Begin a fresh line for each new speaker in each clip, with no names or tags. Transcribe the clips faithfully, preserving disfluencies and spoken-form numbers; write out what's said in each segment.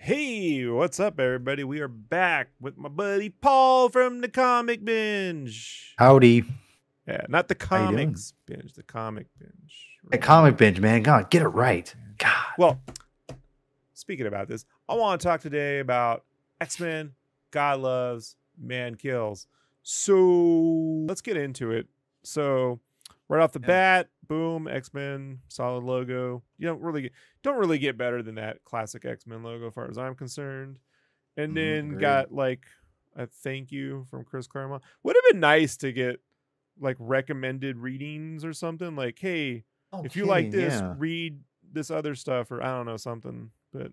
Hey, what's up, everybody? We are back with my buddy Paul from the Comic Binge.
Howdy.
Yeah, not the
How you doing?
comics binge, the comic binge.
Hey, Comic Binge, man. God, get it right. God.
Well, speaking about this, I want to talk today about X-Men, God Loves, Man Kills. So let's get into it. So right off the
Yeah.
bat, boom, X-Men, solid logo. You don't really get, don't really get better than that classic X-Men logo, as far as I'm concerned. And
Mhm,
then
agreed.
got like a thank you from Chris Claremont. Would have been nice to get like recommended readings or something. Like, hey,
Oh,
if you like
kidding,
this,
yeah.
read this other stuff, or I don't know, something. But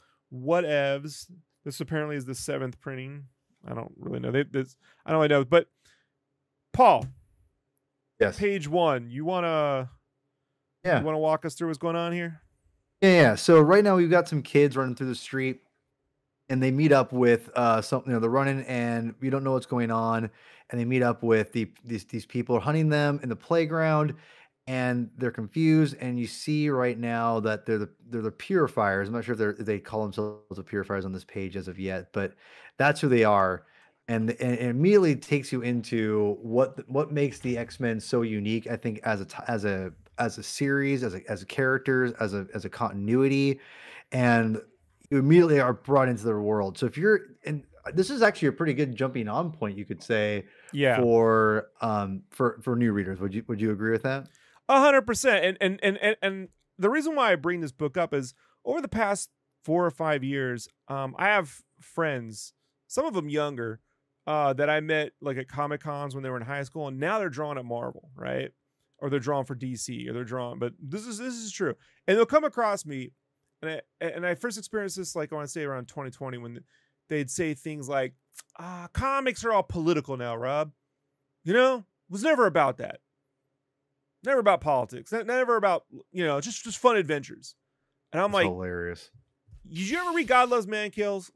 whatevs. This apparently is the seventh printing. I don't really know. They, this I don't really know. But Paul,
Yes.
page one. You wanna
Yeah.
you wanna walk us through what's going on here?
Yeah, yeah. So right now we've got some kids running through the street, and they meet up with uh something. You know, they're running, and we don't know what's going on. And they meet up with the these these people hunting them in the playground, and they're confused. And you see right now that they're the they're the purifiers. I'm not sure if they're if they call themselves the purifiers on this page as of yet, but that's who they are. And, and it immediately takes you into what what makes the X-Men so unique. I think as a t- as a as a series, as a as a characters, as a as a continuity, and you immediately are brought into their world. So if you're and this is actually a pretty good jumping on point, you could say,
Yeah.
for um for for new readers. Would you would you agree with that?
A hundred percent. And and and and and the reason why I bring this book up is over the past four or five years, um, I have friends, some of them younger, uh, that I met like at Comic Cons when they were in high school, and now they're drawing at Marvel, right? Or they're drawing for D C, or they're drawing. But this is this is true, and they'll come across me, and I and I first experienced this like I want to say around twenty twenty when they'd say things like, "Ah, comics are all political now, Rob. You know, it was never about that." Never about politics. Never about, you know, just just fun adventures. And I'm
It's
like,
hilarious.
did you ever read God Loves, Man Kills?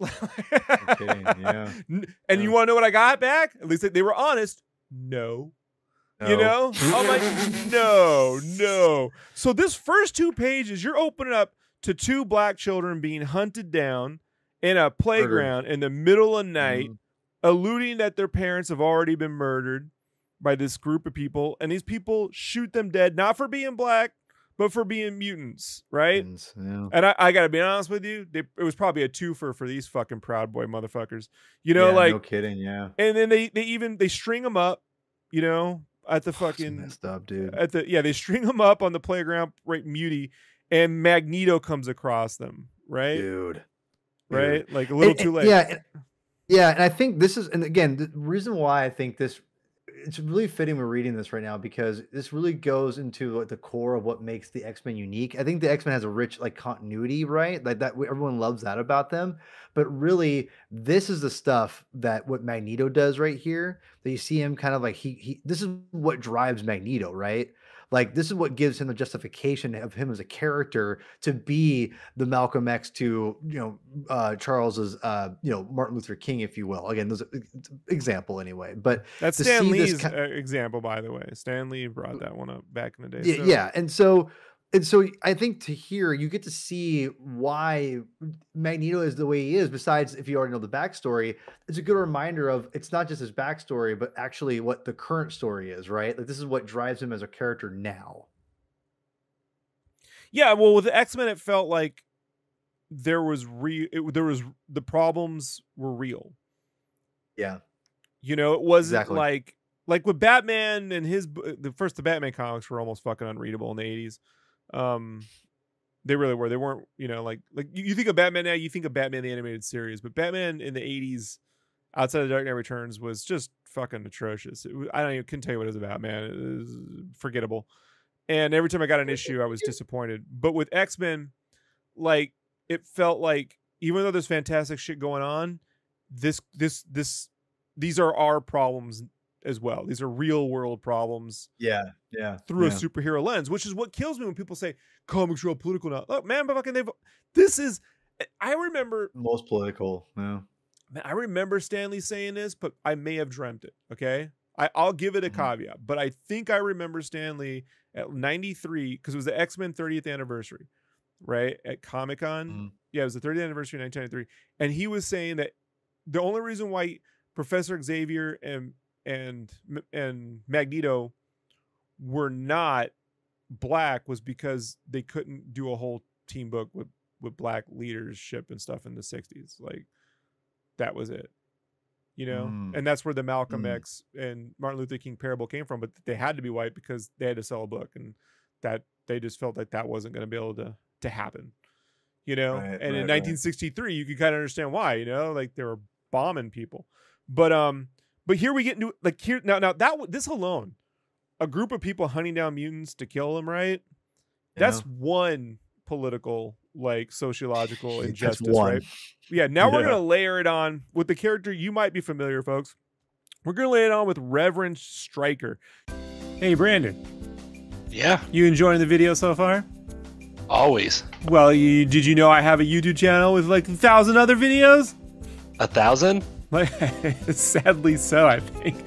Okay, yeah.
And
Yeah.
you want to know what I got back? At least they were honest. No. You know? I'm like, no, no. So this first two pages, you're opening up to two black children being hunted down in a playground in the middle of night,
Mhm.
alluding that their parents have already been murdered by this group of people, and these people shoot them dead, not for being black, but for being mutants, right?
Mutants, yeah.
And I, I gotta be honest with you, they, it was probably a twofer for these fucking Proud Boy motherfuckers, you know,
Yeah,
like,
no kidding, yeah.
and then they they even they string them up, you know, at the
It's
fucking
messed up, dude.
at the yeah they string them up on the playground, right, muty, and Magneto comes across them, right,
Dude.
right,
Dude.
like a little
And-
too
and-
late.
Yeah, and, yeah, and I think this is, and again, the reason why I think this, it's really fitting we're reading this right now because this really goes into like the core of what makes the X-Men unique. I think the X-Men has a rich like continuity, right? Like that, everyone loves that about them. But really, this is the stuff that what Magneto does right here. That you see him kind of like he he. This is what drives Magneto, right? Like this is what gives him the justification of him as a character to be the Malcolm X to, you know, uh, Charles's, uh, you know, Martin Luther King, if you will. Again, those example anyway. But
That's
to
Stan
see this
Lee's
ki-
uh, example, by the way. Stan Lee brought that one up back in the day.
yeah,
So,
yeah, and so and so I think to hear you get to see why Magneto is the way he is. Besides, if you already know the backstory, it's a good reminder of it's not just his backstory, but actually what the current story is, right? Like this is what drives him as a character now.
yeah, well, with the X-Men, it felt like there was real. There was the problems were real.
Yeah,
You know, it wasn't
exactly.
like like with Batman and his the first the Batman comics were almost fucking unreadable in the eighties. Um, they really were. They weren't. You know, like like you, you think of Batman now, you think of Batman the animated series, but Batman in the eighties, outside of Dark Knight Returns, was just fucking atrocious. It was, I don't even couldn't tell you what it was about, man. It was forgettable. And every time I got an issue, I was disappointed. But with X-Men, like it felt like even though there's fantastic shit going on, this this this these are our problems as well. These are real world problems
Yeah, yeah.
through
yeah.
a superhero lens, which is what kills me when people say comics are all political now. Look, man, but fucking they've this is I remember
Most political. Yeah.
man, I remember Stanley saying this, but I may have dreamt it. Okay. I, I'll give it a
Mhm.
caveat, but I think I remember Stanley at ninety-three because it was the X-Men thirtieth anniversary, right? At Comic Con.
Mhm.
Yeah, it was the thirtieth anniversary of nineteen ninety-three, and he was saying that the only reason why Professor Xavier and and and Magneto were not black was because they couldn't do a whole team book with with black leadership and stuff in the sixties. Like that was it, you know. Mm. And that's where the Malcolm mm. X and Martin Luther King parable came from. But they had to be white because they had to sell a book, and that they just felt like that wasn't going to be able to to happen, you know. Right, and right, in nineteen sixty-three, right. you could kind of understand why, you know, like they were bombing people. But um, but here we get new, like here now now that this alone, a group of people hunting down mutants to kill them, right? Yeah. That's one political, like sociological injustice, right? Yeah. Now yeah. we're gonna layer it on with the character you might be familiar, folks. We're gonna lay it on with Reverend Stryker. Hey, Brandon.
Yeah.
You enjoying the video so far?
Always.
Well, you, did you know I have a YouTube channel with like a thousand other videos?
A thousand?
Like, sadly so, I think.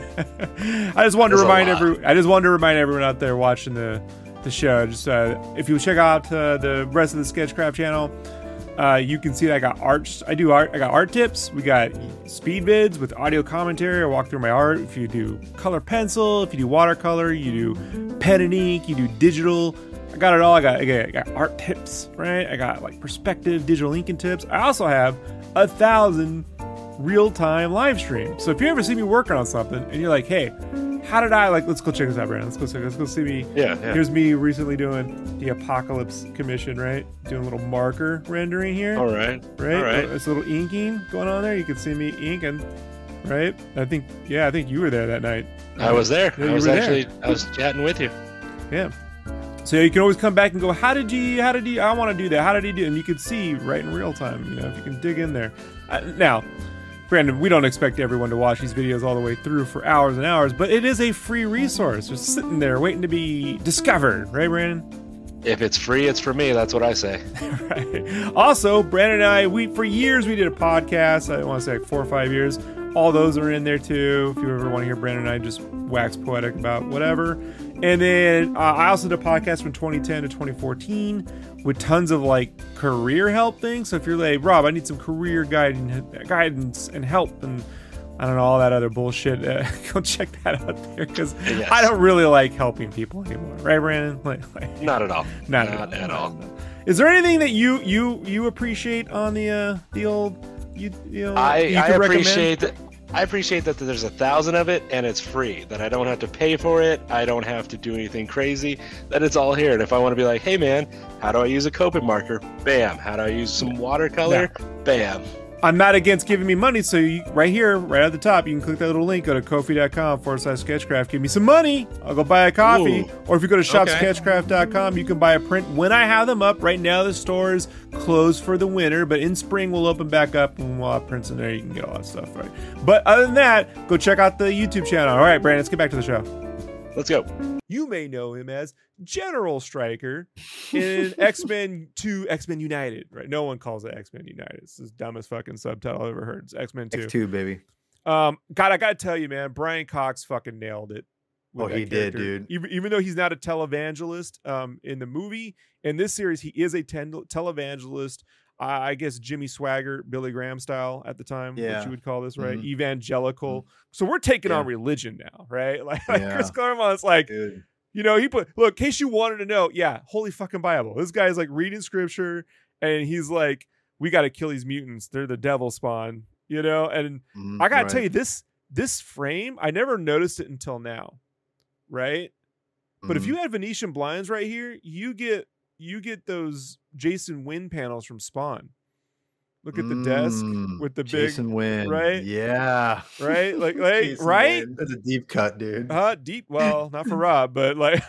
I just wanted to remind every. I just wanted to remind everyone out there watching the the show. Just uh, if you check out uh, the rest of the Sketchcraft channel, uh, you can see that I got art. I do art. I got art tips. We got speed vids with audio commentary. I walk through my art. If you do color pencil, if you do watercolor, you do pen and ink, you do digital. I got it all. I got, I got I got art tips, right? I got like perspective, digital inking tips. I also have a thousand real-time live stream. So if you ever see me working on something and you're like, hey, how did I like let's go check this out, Brandon. Let's go check let's go see me.
Yeah, yeah.
Here's me recently doing the Apocalypse Commission, right? Doing a little marker rendering here.
All right.
Right?
All right.
It's a little inking going on there. You can see me inking. Right? I think yeah, I think you were there that night.
I was there.
Yeah,
I was actually
there.
I was chatting with you.
Yeah. So you can always come back and go, how did you, how did you, I want to do that. How did he do it? And you can see right in real time, you know, if you can dig in there. Uh, now, Brandon, we don't expect everyone to watch these videos all the way through for hours and hours, but it is a free resource. Just sitting there waiting to be discovered. Right, Brandon?
If it's free, it's for me. That's what I say.
Right. Also, Brandon and I, we for years, we did a podcast. I want to say like four or five years. All those are in there too. If you ever want to hear Brandon and I just wax poetic about whatever. And then uh, I also did a podcast from twenty ten to twenty fourteen with tons of like career help things. So if you're like, Rob, I need some career guidance, guidance and help and I don't know, all that other bullshit, uh, go check that out there because yes. I don't really like helping people anymore. Right, Brandon? Like, like,
not at all.
Not,
not at, at all. all.
Is there anything that you you you appreciate on the uh, the old you, you know,
I,
you
I appreciate that. I appreciate that there's a thousand of it and it's free, that I don't have to pay for it. I don't have to do anything crazy, that it's all here. And if I want to be like, hey man, how do I use a Copic marker? Bam. How do I use some watercolor? No. Bam.
I'm not against giving me money. So you, right here, right at the top, you can click that little link, go to ko-fi.com forward slash sketchcraft. Give me some money. I'll go buy a coffee. Ooh. Or if you go to shop sketchcraft dot com, you can buy a print when I have them up. Right now, the store is closed for the winter, but in spring, we'll open back up and we'll have prints in there. You can get all that stuff, right? But other than that, go check out the YouTube channel. All right, Brandon, let's get back to the show.
Let's go.
You may know him as General Stryker in X-Men two, X-Men United, right? No one calls it X-Men United. It's the dumbest fucking subtitle I've ever heard. It's X-Men two.
X two, baby.
Um, God, I gotta tell you, man, Brian Cox fucking nailed it.
Oh, he character. did, dude.
Even, even though he's not a televangelist um, in the movie, in this series, he is a ten- televangelist. Uh, I guess Jimmy Swagger, Billy Graham style at the time,
yeah.
what you would call this, right?
Mm-hmm.
Evangelical.
Mm-hmm.
So we're taking
yeah.
on religion now, right? Like, like
yeah.
Chris Claremont's like,
Dude.
you know, he put, look, in case you wanted to know, yeah, holy fucking Bible. This guy's like reading scripture and he's like, we got to kill these mutants. They're the devil spawn, you know? And
mm,
I got to
right.
tell you, this this frame, I never noticed it until now, right? But
mm.
if you had Venetian blinds right here, you get you get those Jason Wynn panels from Spawn. Look at the desk
mm,
with the big
Jason Wynn,
right?
Yeah,
right, like, like right.
Wynn. That's a deep cut, dude.
Uh deep. Well, not for Rob, but like,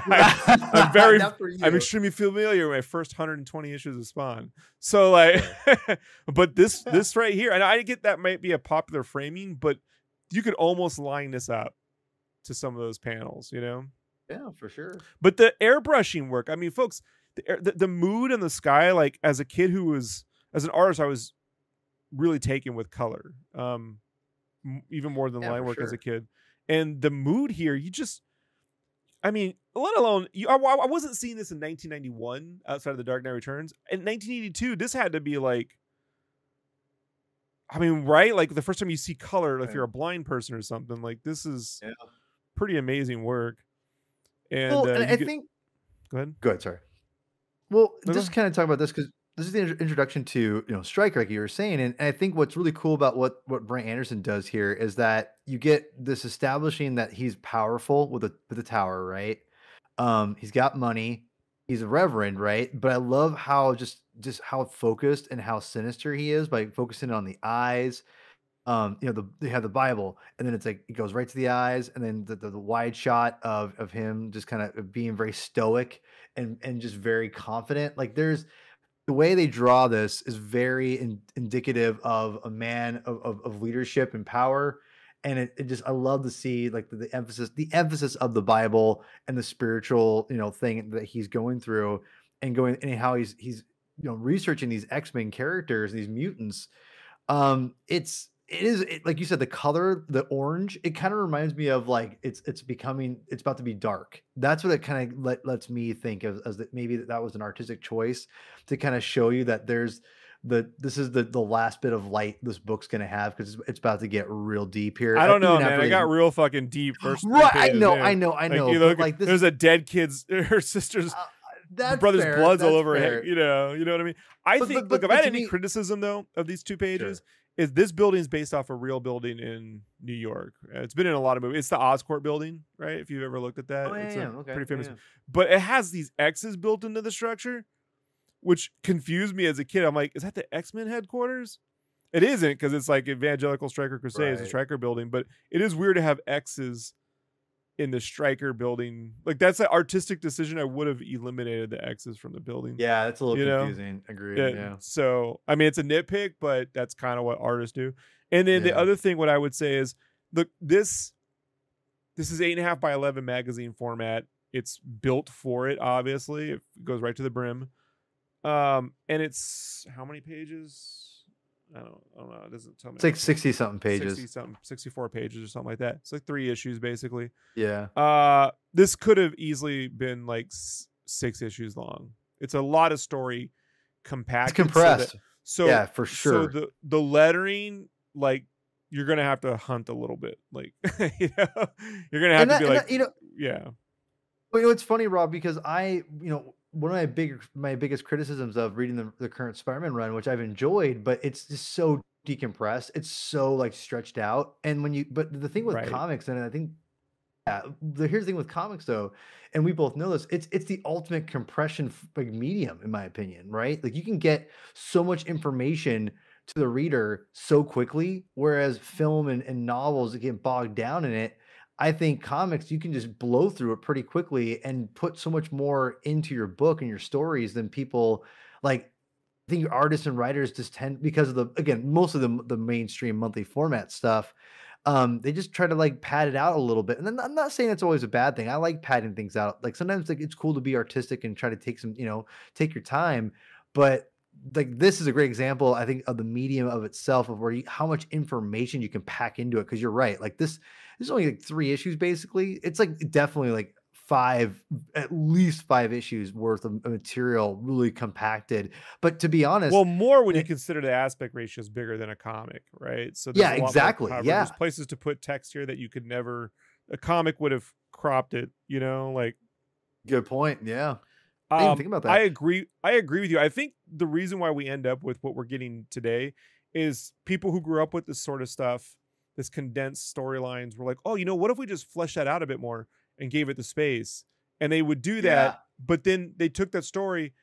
I, I'm very, I'm extremely familiar with my first one hundred twenty issues of Spawn. So like, but this this right here, and I get that might be a popular framing, but you could almost line this up to some of those panels, you know?
Yeah, for sure.
But the airbrushing work, I mean, folks, the air, the, the mood in the sky, like as a kid who was. As an artist, I was really taken with color, um, m- even more than
yeah,
line work
sure.
as a kid. And the mood here, you just, I mean, let alone you. I, I wasn't seeing this in nineteen ninety-one outside of The Dark Knight Returns. In nineteen eighty-two, this had to be like, I mean, right? Like the first time you see color, like if you're a blind person or something, like this is
Yeah.
pretty amazing work. And,
Well,
uh,
and
you
I
get-
think
go ahead.
Good, sorry. Well,
No,
just
go
kind of talk about this because this is the intro- introduction to you know Strike, like you were saying, and, and I think what's really cool about what what Brent Anderson does here is that you get this establishing that he's powerful with a with a tower, right? Um, he's got money, he's a reverend, right? But I love how just just how focused and how sinister he is by focusing on the eyes. Um, you know, the they have the Bible, and then it's like it goes right to the eyes, and then the, the, the wide shot of of him just kind of being very stoic and and just very confident. Like there's the way they draw this is very in, indicative of a man of, of, of leadership and power. And it, it just I love to see like the, the emphasis, the emphasis of the Bible and the spiritual, you know, thing that he's going through and going and how he's he's you know researching these X-Men characters, these mutants. Um, it's it is it, like you said, the color, the orange, it kind of reminds me of like it's it's becoming it's about to be dark. That's what it kind of let, lets me think of as that maybe that, that was an artistic choice to kind of show you that there's the this is the the last bit of light this book's gonna have because it's, it's about to get real deep here.
I don't know,
Even
man.
after
I
they-
got real fucking deep first. three
right. I
pages,
know,
man.
I know, I know.
Like, you
but,
look,
like this,
there's a dead kid's, her sister's
uh, that's
brother's
fair,
blood's all
that's
over her
fair.
head. You know, you know what I mean? I
But-
think.
but-
look,
but-
if I
but
had
to
any
me-
criticism though of these two pages, is this building is based off a real building in New York. Uh, It's been in a lot of movies. It's the Oscorp building, right? If you've ever looked at that,
Oh, yeah,
it's
yeah,
a
okay,
pretty famous.
yeah.
But it has these X's built into the structure, which confused me as a kid. I'm like, is that the X-Men headquarters? It isn't because it's like Evangelical Striker Crusade. It's a
Right.
Striker building, but it is weird to have X's in the Striker building. Like that's an artistic decision. I would have eliminated the X's from the building.
Yeah, that's a little
You know?
confusing. Agreed.
Yeah,
Yeah.
So I mean, it's a nitpick, but that's kind of what artists do. And then the
Yeah.
other thing, what I would say is, look, this this is eight and a half by eleven magazine format. It's built for it. Obviously, it goes right to the brim. Um, and it's how many pages? I don't, I don't know. It doesn't tell me.
It's like sixty something pages.
sixty something, sixty-four pages or something like that. It's like three issues basically.
Yeah.
Uh, this could have easily been like s- six issues long. It's a lot of story compacted.
It's compressed.
So, that, so
yeah, for sure.
So the the lettering, like, you're gonna have to hunt a little bit. Like, you know, you're gonna have
And
to
that-
be
and
like,
that, you know,
yeah,
well, you know, it's funny, Rob, because I, you know, one of my big, my biggest criticisms of reading the, the current Spider-Man run, which I've enjoyed, but it's just so decompressed. It's so like stretched out. And when you, but the thing with
Right.
comics, and I think, yeah, the, here's the thing with comics though, and we both know this, it's it's the ultimate compression f- like medium, in my opinion, right? Like you can get so much information to the reader so quickly, whereas film and, and novels get bogged down in it. I think comics, you can just blow through it pretty quickly and put so much more into your book and your stories than people like. I think artists and writers just tend, because of the, again, most of the, the mainstream monthly format stuff, um, they just try to like pad it out a little bit. And then I'm not saying it's always a bad thing. I like padding things out. Like sometimes like it's cool to be artistic and try to take some, you know, take your time. But like this is a great example, I think, of the medium of itself, of where you, how much information you can pack into it. Because you're right, like this, there's only like three issues basically. It's like definitely like five, at least five issues worth of material, really compacted. But to be honest,
well, more when you
it-
consider the aspect ratio is bigger than a comic, right? So
Yeah,
there's a lot more
exactly,
coverage.
yeah.
There's places to put text here that you could never. A comic would have cropped it, you know, like.
good point. Yeah, I didn't
Um,
think about that.
I agree. I agree with you. I think the reason why we end up with what we're getting today is people who grew up with this sort of stuff, this condensed storylines, were like, oh, you know, what if we just flesh that out a bit more and gave it the space? And they would do that,
Yeah.
but then they took that story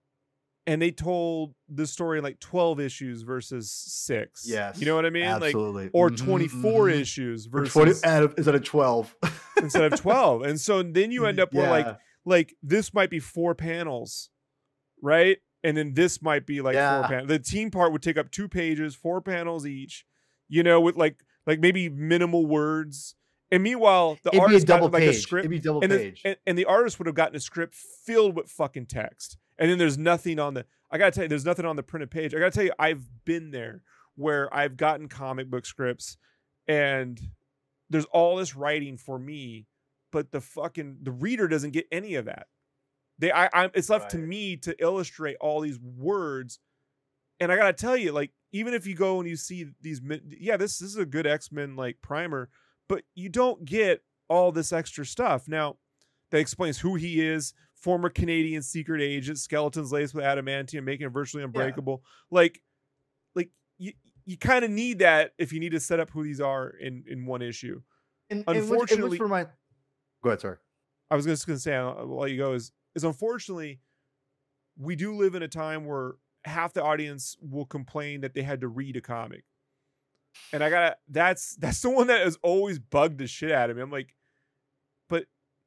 and they told the story in like twelve issues versus six.
Yes,
You know what I mean? Like,
absolutely.
or
Mhm,
twenty-four
mhm.
issues
Or
versus
twenty out of, instead of twelve.
instead of twelve. And so then you end up where like,
Yeah.
like this might be four panels, right? And then this might be like
Yeah.
four panels. The team part would take up two pages, four panels each, you know, with like like maybe minimal words. And meanwhile, the
It'd be a
artist got
double
like a
page.
script,
It'd be double
and, the,
page.
and, and the artist would have gotten a script filled with fucking text. And then there's nothing on the. I gotta tell you, there's nothing on the printed page. I gotta tell you, I've been there where I've gotten comic book scripts, and there's all this writing for me but the fucking the reader doesn't get any of that. They I I it's left
Right.
to me to illustrate all these words. And I gotta tell you, like, even if you go and you see these, yeah, this, this is a good X-Men like primer, but you don't get all this extra stuff. Now, that explains who he is, former Canadian secret agent, skeletons laced with adamantium, making it virtually unbreakable. Yeah. Like, like you, you kind of need that if you need to set up who these are in, in one issue.
And,
unfortunately,
and which, and which my... go ahead, sir.
I was just gonna say, I'll let you go. Is is unfortunately, we do live in a time where half the audience will complain that they had to read a comic. And I gotta, that's, that's the one that has always bugged the shit out of me. I'm like, but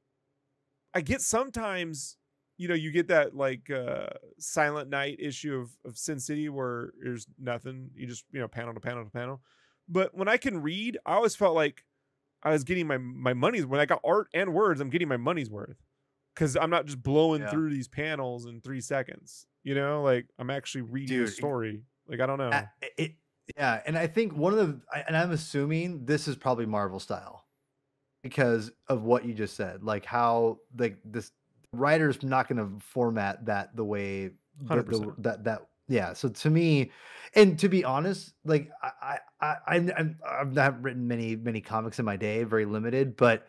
I get sometimes, you know, you get that like uh Silent Night issue of, of Sin City where there's nothing. You just, you know, panel to panel to panel. But when I can read, I always felt like I was getting my, my money's, when I got art and words, I'm getting my money's worth. Cause I'm not just blowing
yeah.
through these panels in three seconds. You know, like I'm actually reading
Dude,
the story. Like, I don't know.
Uh, it, yeah. And I think one of the, and I'm assuming this is probably Marvel style because of what you just said, like how like this writer's not going to format that the way the, the, that, that, yeah. So to me, and to be honest, like I, I, I, I'm, I've not written many, many comics in my day, very limited, but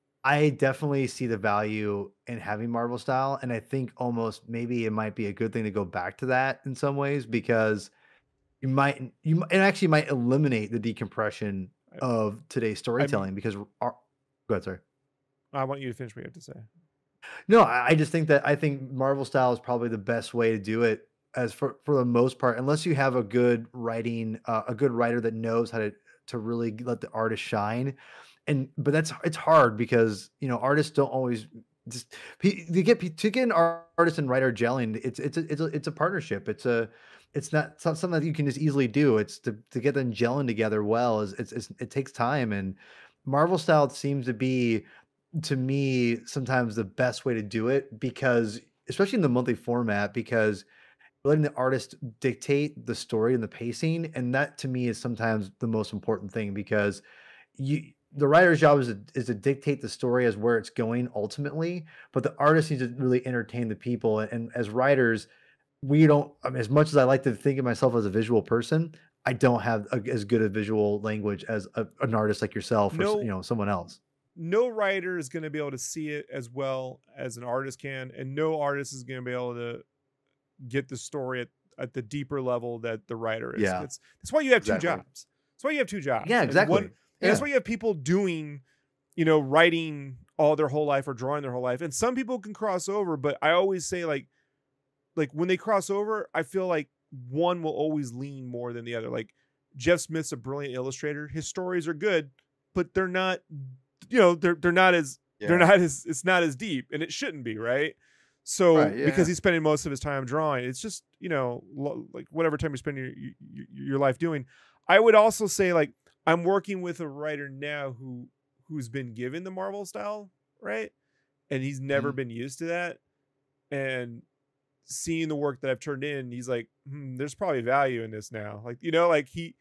I definitely see the value in having Marvel style. And I think almost maybe it might be a good thing to go back to that in some ways, because you might, you it actually might eliminate the decompression of today's storytelling. I mean, because our, go ahead, sorry.
I want you to finish what you have to say.
No, I just think that I think Marvel style is probably the best way to do it as for, for the most part, unless you have a good writing, uh, a good writer that knows how to, to really let the artist shine. And but that's it's hard because you know artists don't always just to get to get an artist and writer gelling. It's it's a, it's a it's a partnership. It's a it's not, it's not something that you can just easily do. It's to to get them gelling together well. Is it's, it's it takes time. And Marvel style seems to be to me sometimes the best way to do it because especially in the monthly format because letting the artist dictate the story and the pacing, and that to me is sometimes the most important thing because you. The writer's job is to, is to dictate the story as where it's going ultimately, but the artist needs to really entertain the people. And, and as writers, we don't, I mean, as much as I like to think of myself as a visual person, I don't have a, as good a visual language as a, an artist like yourself or
no,
you know, someone else.
No writer is going to be able to see it as well as an artist can. And no artist is going to be able to get the story at, at the deeper level that the writer is.
Yeah.
That's, that's why you have two
exactly.
jobs. That's why you have two jobs.
Yeah, exactly.
And one, And yeah. that's why you have people doing, you know, writing all their whole life or drawing their whole life. And some people can cross over, but I always say like, like when they cross over, I feel like one will always lean more than the other. Like Jeff Smith's a brilliant illustrator. His stories are good, but they're not, you know, they're, they're not as, yeah. they're not as, it's not as deep and it shouldn't be. Right. So right, yeah. because he's spending most of his time drawing, it's just, you know, lo- like whatever time you spend your, your, your life doing. I would also say like, I'm working with a writer now who who's been given the Marvel style, right? And he's never mm-hmm. been used to that. And seeing the work that I've turned in, he's like, hmm, there's probably value in this now. Like, you know, like he,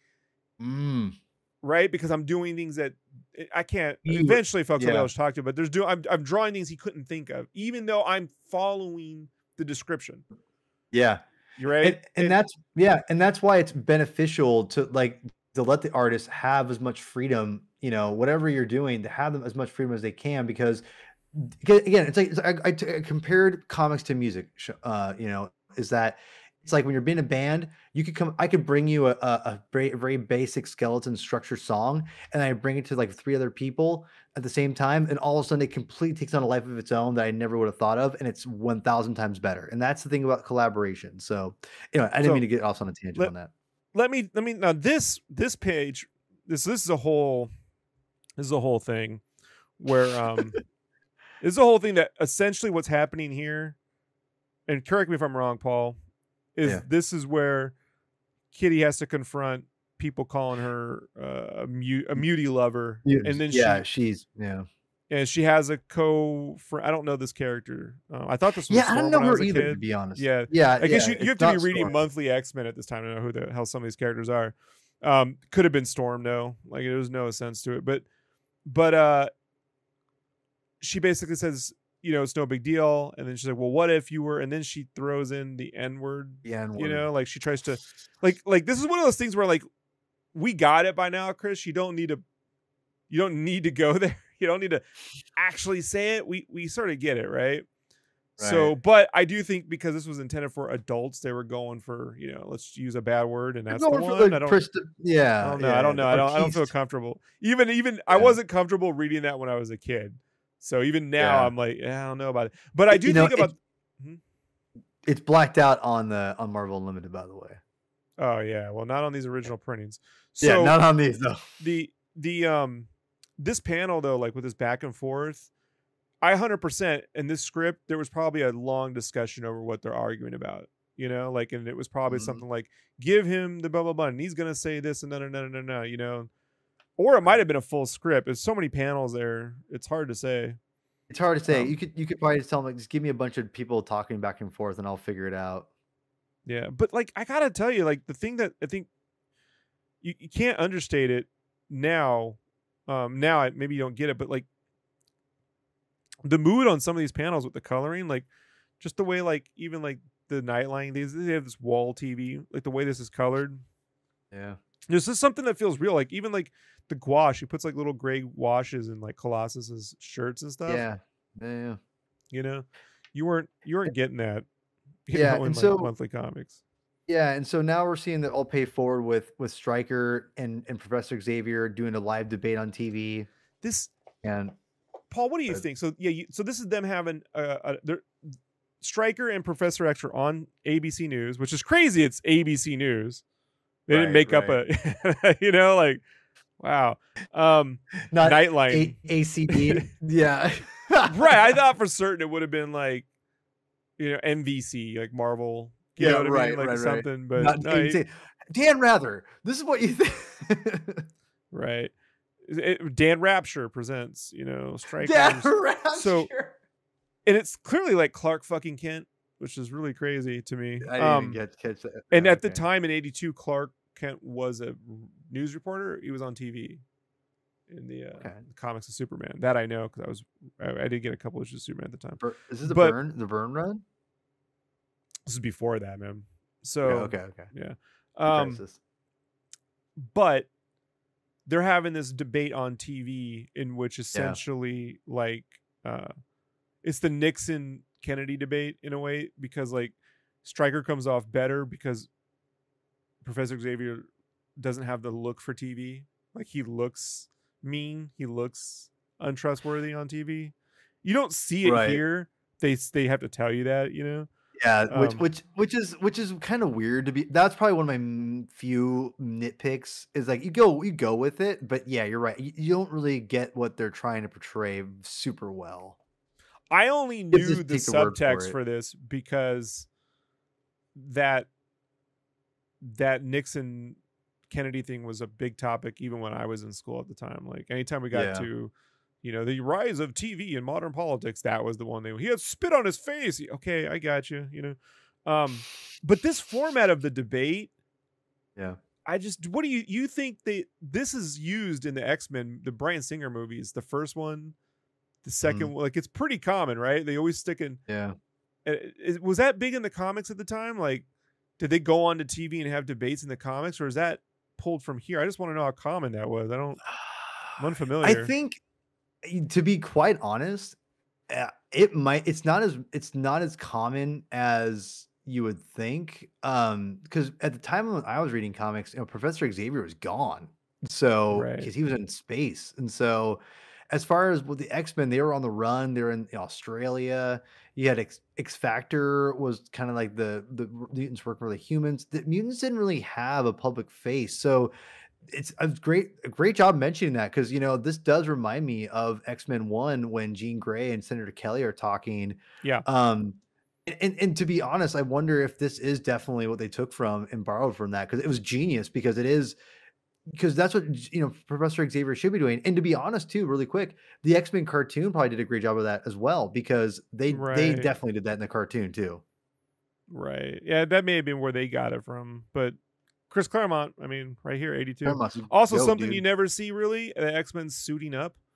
mm.
right? Because I'm doing things that I can't. You, eventually, folks yeah. will be able to talk to, but there's doing. I'm I'm drawing things he couldn't think of, even though I'm following the description.
Yeah,
you're right,
and, and, and that's yeah, and that's why it's beneficial to like. to let the artists have as much freedom, you know, whatever you're doing, to have them as much freedom as they can, because again, it's like, it's, I, I, I compared comics to music, uh, you know, is that it's like when you're being a band, you could come, I could bring you a, a, a very, very basic skeleton structure song, and I bring it to like three other people at the same time. And all of a sudden it completely takes on a life of its own that I never would have thought of. And it's one thousand times better. And that's the thing about collaboration. So, you know, I didn't so, mean to get off on a tangent
let,
on that.
Let me, let me, now this, this page, this, this is a whole, this is a whole thing where, um, this is a whole thing that essentially what's happening here, and correct me if I'm wrong, Paul, is yeah. this is where Kitty has to confront people calling her uh, a, mute, a mutie lover.
Yeah,
and then
yeah,
she,
she's, yeah.
And she has a co I don't know this character. Uh, I thought this was
yeah,
Storm
I don't know
when
her
I was a
either,
kid.
to be honest.
Yeah,
yeah.
I guess
yeah,
you, you have to be reading
Storm.
monthly X-Men at this time to know who the hell some of these characters are. Um, could have been Storm though. Like there was no sense to it, but but uh, she basically says, you know, it's no big deal. And then she's like, well, what if you were? And then she throws in the N word.
The N-word.
You know, like she tries to, like, like this is one of those things where like we got it by now, Chris. You don't need to, you don't need to go there. You don't need to actually say it. We we sort of get it, right?
Right.
So, but I do think because this was intended for adults, they were going for, you know, let's use a bad word, and
They're
that's the
going for
one.
the
I don't,
Christ- yeah,
I don't know.
yeah,
I don't know. I don't. I don't feel
artiste.
comfortable. Even even I
Yeah.
wasn't comfortable reading that when I was a kid. So even now,
Yeah.
I'm like, yeah, I don't know about it. But I do
You know,
think about.
it- It's blacked out on the on Marvel Unlimited, by the way.
Oh yeah, well, not on these original printings. So
Yeah, not on these though.
the the um this panel though, like with this back and forth, I one hundred percent in this script there was probably a long discussion over what they're arguing about, you know, like, and it was probably
Mhm.
something like, give him the blah blah blah and he's gonna say this and no no no no no, you know, or it might have been a full script. There's so many panels there, it's hard to say.
It's hard to say.
Um,
you could you could probably just tell them like, just give me a bunch of people talking back and forth, and I'll figure it out.
Yeah, but like I gotta tell you, like the thing that I think you, you can't understate it now. Um, now I, maybe you don't get it, but like the mood on some of these panels with the coloring, like just the way, like even like the Nightline, they, they have this wall T V, like the way this is colored.
Yeah.
This is something that feels real. Like even like the gouache, he puts like little gray washes in like Colossus's shirts and stuff.
Yeah. Yeah.
You know, you weren't you weren't getting that. You
Yeah,
know, in
and
like
so-
monthly comics.
Yeah, and so now we're seeing that all pay forward with with Stryker and and Professor Xavier doing a live debate on T V.
This
And
Paul, what do you
Uh,
think? So yeah, you, so this is them having uh, a, their Stryker and Professor X are on A B C News, which is crazy. It's A B C News. They didn't
Right,
make up a, you know, like wow. Um,
not
Nightline,
A- ACB. Yeah.
right? I thought for certain it would have been like, you know, M V C, like Marvel. You
Yeah,
know what I
right,
mean? Like
right, right.
something, but
Not
no,
A B
he-
C. Dan Rather, this is what you think.
right. It- Dan Rapture presents, you know, Stryker.
Dan Rather.
So- And it's clearly like Clark fucking Kent, which is really crazy to me.
I didn't
Um,
even get catch that.
and
Oh,
at the
okay.
time in eighty-two, Clark Kent was a news reporter. He was on T V in the, uh,
Okay.
the comics of Superman. That I know because I was I, I did get a couple issues of Superman at the time.
Bur- Is this the
but-
burn? The burn run?
This is before that, man. So
Yeah, okay, okay.
yeah. Um,
Crisis.
but they're having this debate on T V in which essentially like uh it's the Nixon Kennedy debate in a way, because like Stryker comes off better because Professor Xavier doesn't have the look for T V. Like he looks mean, he looks untrustworthy on T V. You don't see it
Right.
here. They they have to tell you that, you know.
Yeah, which
um,
which which is which is kind of weird to be. That's probably one of my m- few nitpicks. Is like you go you go with it, but yeah, you're right. You, you don't really get what they're trying to portray super well.
I only
You
knew
just
the
take the word for
subtext
it.
for this because that that Nixon Kennedy thing was a big topic even when I was in school at the time. Like anytime we got
Yeah.
to, you know, the rise of T V in modern politics, that was the one they he had spit on his face. Okay, I got you, you know. Um, but this format of the debate,
Yeah.
I just what do you you think they this is used in the X-Men, the Bryan Singer movies, the first one, the second one, like it's pretty common, right? They always stick in
Yeah.
uh, is- was that big in the comics at the time? Like, did they go on to T V and have debates in the comics, or is that pulled from here? I just want to know how common that was. I don't. I'm unfamiliar.
I think, to be quite honest, uh, it might. It's not as it's not as common as you would think. Um, because at the time when I was reading comics, you know, Professor Xavier was gone, so
Right.
because he was in space, and so as far as with the X-Men, they were on the run. They were in Australia. You had X, X Factor was kind of like the the mutants working for the humans. The mutants didn't really have a public face, so it's a great a great job mentioning that, because you know this does remind me of X-Men one when Jean Grey and Senator Kelly are talking.
Yeah.
Um, and and to be honest, I wonder if this is definitely what they took from and borrowed from that, because it was genius, because it is because that's what you know Professor Xavier should be doing. And to be honest, too, really quick, the X-Men cartoon probably did a great job of that as well, because they they
Right.
definitely did that in the cartoon too.
Right. Yeah, that may have been where they got it from. But Chris Claremont, I mean, right here, eighty-two.
Claremont,
Also,
yo,
something
dude.
you never see really: the X-Men suiting up.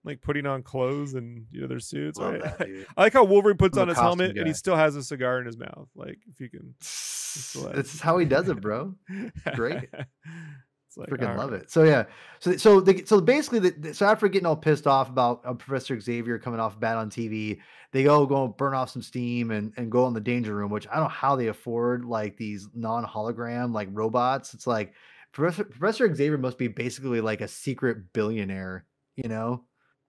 like putting on clothes and you know their suits.
Love
Right?
that, dude.
I like how Wolverine puts
I'm
on
a
his
costume
helmet and he
guy.
still has a cigar in his mouth. Like if you can, still has
This
it.
is how he does it, bro. Great.
It's like,
Freaking
all
love
right.
it. So yeah, so so they, so basically, the, the- so after getting all pissed off about uh, Professor Xavier coming off bad on T V, they go go burn off some steam and and go in the danger room. Which I don't know how they afford like these non hologram like robots. It's like Professor Professor Xavier must be basically like a secret billionaire. You know,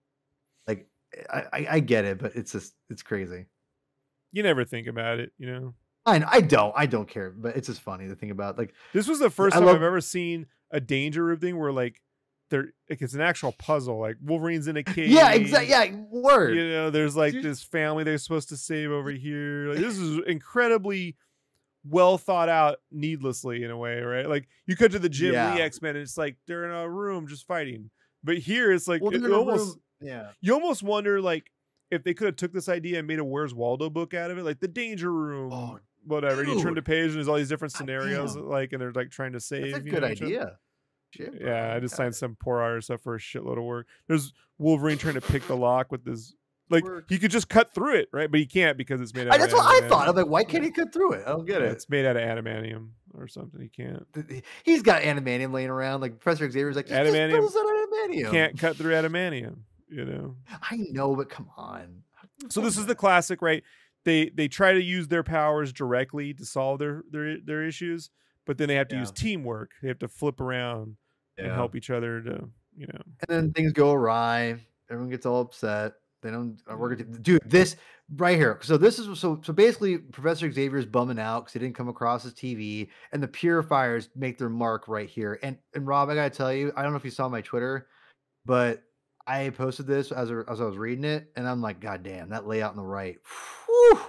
like I I, I get it, but it's just it's crazy.
You never think about it, you know.
I I don't I don't care, but it's just funny to think about. Like
This was the first
I
time
love-
I've ever seen a danger room thing where like there like it's an actual puzzle. Like Wolverine's in a cage.
yeah, exactly. Yeah, word.
You know, there's like
Dude.
this family they're supposed to save over here. Like, this is incredibly well thought out needlessly in a way, right? Like you cut to the Jim
Yeah.
Lee X-Men and it's like they're in a room just fighting. But here it's like
Well,
it,
they're in a
almost
room- yeah.
you almost wonder like if they could have took this idea and made a Where's Waldo book out of it, like the danger room,
Oh,
whatever. And you turn
dude.
the page and there's all these different
God
scenarios,
damn.
like, and they're like trying to save.
That's a
you
good
know, each other.
idea. Shit, bro.
Yeah, I just
God.
signed some poor artist up for a shitload of work. There's Wolverine trying to pick the lock with this. Like
Work.
he could just cut through it, right? But he can't because it's made out.
I,
of
that's what I
adamantium.
thought. I'm like, why can't he cut through it? I don't get
Yeah,
it.
it's made out of adamantium or something. He can't
He's got adamantium laying around. Like Professor Xavier's like,
Adamantium
adamantium. Just adamantium.
can't cut through adamantium. You know.
I know, but come on.
So this is the classic, right? They they try to use their powers directly to solve their their their issues, but then they have to
Yeah.
use teamwork. They have to flip around and help each other to, you know.
And then things go awry. Everyone gets all upset. They don't uh, work. it- Dude, this right here. So this is so so basically Professor Xavier's bumming out because he didn't come across his T V, and the purifiers make their mark right here. And and Rob, I gotta tell you, I don't know if you saw my Twitter, but I posted this as I, as I was reading it, and I'm like, God damn, that layout on the right. Whew.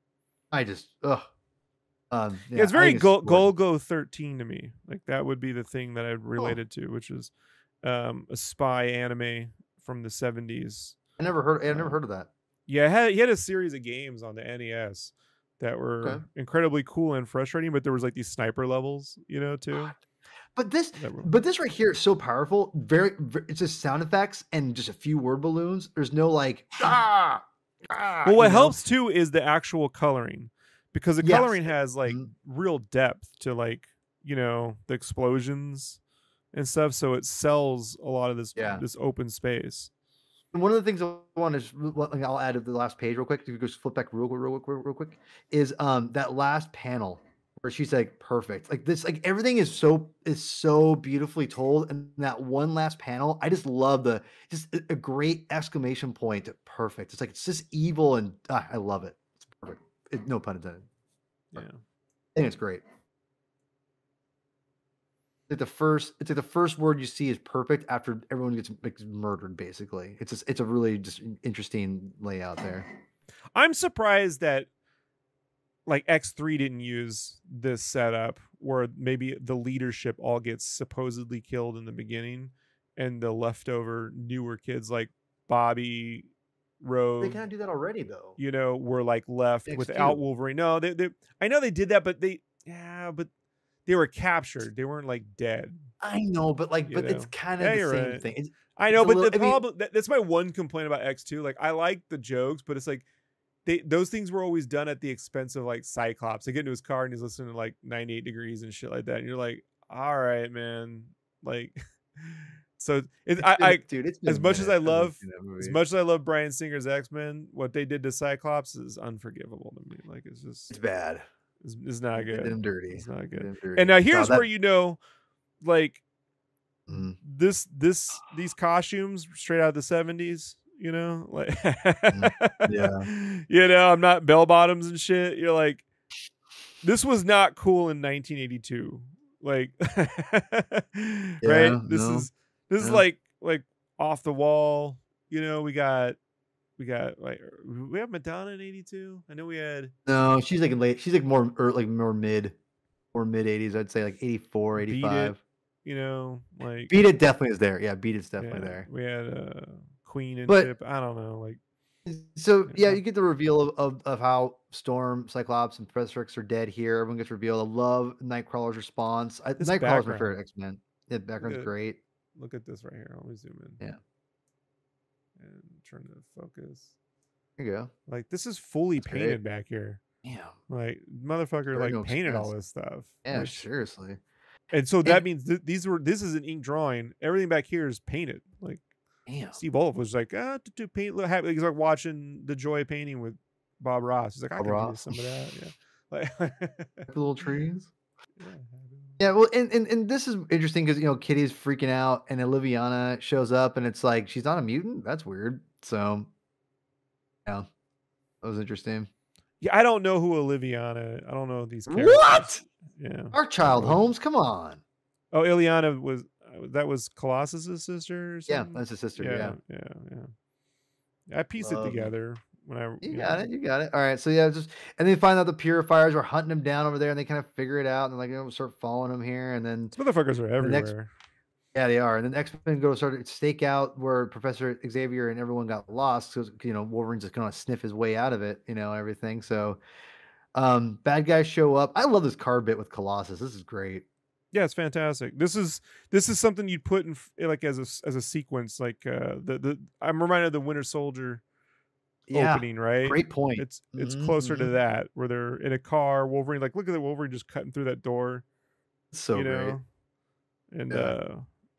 I just ugh. Um,
Yeah, it's very
I think
Go-
gorgeous.
Golgo thirteen to me. Like that would be the thing that I'd related to, which is um, a spy anime from the seventies.
I never heard. I never
Um,
heard of that.
Yeah, it had, he had a series of games on the N E S that were
Okay.
incredibly cool and frustrating, but there was like these sniper levels, you know, too.
But this,
that were-
but this right here is so powerful. Very, very, it's just sound effects and just a few word balloons. There's no like ah. ah
Well, what
you know?
helps too is the actual coloring, because the
Yes.
coloring has like
Mhm.
real depth to like you know the explosions and stuff, so it sells a lot of this
Yeah.
this open space.
And one of the things I want to, just- like, I'll add to the last page real quick. If you could just flip back real, real, real, real quick, is um that last panel where she's like perfect, like this, like everything is so is so beautifully told, and that one last panel, I just love the just a, a great exclamation point. To perfect. It's like it's just evil, and ah, I love it. It's perfect. It, no pun intended.
Yeah.
I think it's great. Like the first, it's like the first word you see is perfect after everyone gets like, murdered. Basically, it's just, it's a really just interesting layout there.
I'm surprised that like X three didn't use this setup where maybe the leadership all gets supposedly killed in the beginning and the leftover newer kids like Bobby,
They
Rogue,
kind of do that already, though.
you know, were like left
X
without
two.
Wolverine. No, they, they I know they did that, but they yeah, but they were captured. They weren't like dead.
I know, but like,
You
but it's
know.
kind
Yeah,
of the
you're
same
right.
thing. It's,
I know,
It's a
but
little-
the
I mean-
problem that, that's my one complaint about X two. Like I like the jokes, but it's like they those things were always done at the expense of like Cyclops. They get into his car and he's listening to like ninety-eight degrees and shit like that. And you're like, all right, man. Like so it,
it's
I,
been-
I
dude, it's been
as
a
much as
minute
I
since I've
love-
seen that
as
movie.
much as I love Bryan Singer's X-Men, what they did to Cyclops is unforgivable to me. Like it's just
it's bad.
it's, it's not
They did him
good.
dirty.
It's not
They
good.
did him dirty.
And now
No,
here's
that-
where you know like
Mhm.
this this these costumes straight out of the seventies, you know, like
Yeah.
you know, I'm not bell bottoms and shit. You're like, this was not cool in nineteen eighty-two. Like right? This
no,
is this is
no.
like like off the wall. You know, we got we got like we have Madonna in eighty-two. I know we had
No, she's like in late. She's like more or like more mid, or mid eighties. I'd say like eighty-four,
Beat It.
eighty-five.
you know, like
Beat It definitely is there. Yeah, Beat It's definitely
yeah,
there.
we had uh Queen and
But-
Chip. I don't know, like
So
Yeah.
yeah, you get the reveal of, of, of how Storm, Cyclops, and Professor X are dead here. Everyone gets revealed. I love Nightcrawler's response. I,
This
Nightcrawler's my
background.
favorite X Men. Yeah, the background's
Good.
great.
look at this right here. Let me zoom in.
Yeah.
and turn the focus.
There you go.
Like this is fully
That's great.
painted back here.
Damn.
Like motherfucker,
Very
like
no
painted all
expense.
this stuff.
Yeah,
which-
seriously.
and so that
And-
means th- these were this is an ink drawing. Everything back here is painted. Like
Damn.
Steve Wolf was like, ah, to, to paint. He's like watching the joy of painting with Bob Ross. He's like, I
Bob
can do
Ross.
some of that. Yeah, like
The little trees.
yeah,
Yeah, well, and, and, and this is interesting because, you know, Kitty's freaking out and Oliviana shows up and it's like, she's not a mutant? That's weird. So, yeah, that was interesting.
yeah. I don't know who Oliviana. I don't know these characters.
What?
Yeah.
Our child,
Well,
Holmes, come on.
Oh, Ileana was uh, that was Colossus's sister. Or
Yeah,
something?
that's his sister. Yeah.
yeah, yeah, yeah. yeah. I pieced
Love
it
it.
together when I.
You
you
got
know.
it. You got it. All right. So, yeah, just, and they find out the purifiers are hunting him down over there and they kind of figure it out and they're like, you know, start following him here. And then,
These motherfuckers are
The next-
everywhere.
yeah, they are. And then X-Men go start to stake out where Professor Xavier and everyone got lost because, you know, Wolverine's just going to sniff his way out of it, you know, and everything. So, um, bad guys show up. I love this card bit with Colossus. This is great.
Yeah, it's fantastic. This is this is something you'd put in f- like as a s- as a sequence. Like uh, the the I'm reminded of the Winter Soldier
Yeah.
opening, right?
Great point.
It's it's
Mhm,
closer to
mhm.
that where they're in a car. Wolverine, like look at the Wolverine just cutting through that door.
So
you
great.
know, and
Yeah.
uh,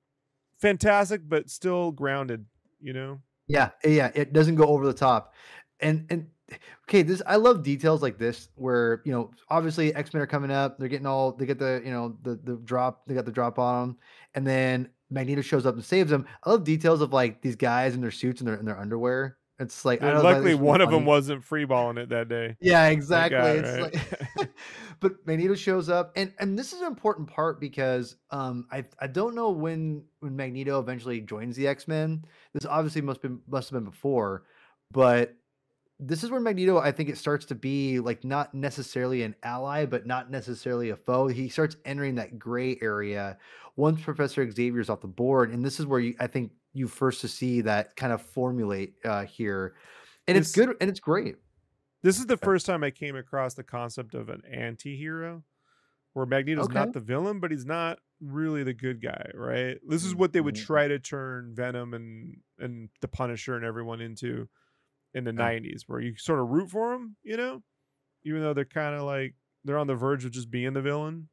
fantastic, but still grounded. You know.
Yeah, yeah, it doesn't go over the top. And and okay, this I love details like this where, you know, obviously X-Men are coming up, they're getting all they get the, you know, the the drop, they got the drop on them, and then Magneto shows up and saves them. I love details of like these guys in their suits and their in their underwear. It's like I
And
don't know,
luckily,
it's really
one of them
funny.
wasn't freeballing it that day.
Yeah, exactly.
God,
It's
right?
like, but Magneto shows up, and and this is an important part because um I I don't know when when Magneto eventually joins the X-Men. This obviously must been must have been before, but this is where Magneto I think it starts to be like not necessarily an ally, but not necessarily a foe. He starts entering that gray area once Professor Xavier's off the board, and this is where you I think you first to see that kind of formulate uh here, and it's
This-
good and it's great.
This is the first time I came across the concept of an anti-hero where Magneto's
Okay.
not the villain, but he's not really the good guy, right? This is what they would
Mhm.
try to turn Venom and and the Punisher and everyone into in the
Yeah.
nineties, where you sort of root for them, you know, even though they're kind of like they're on the verge of just being the villain.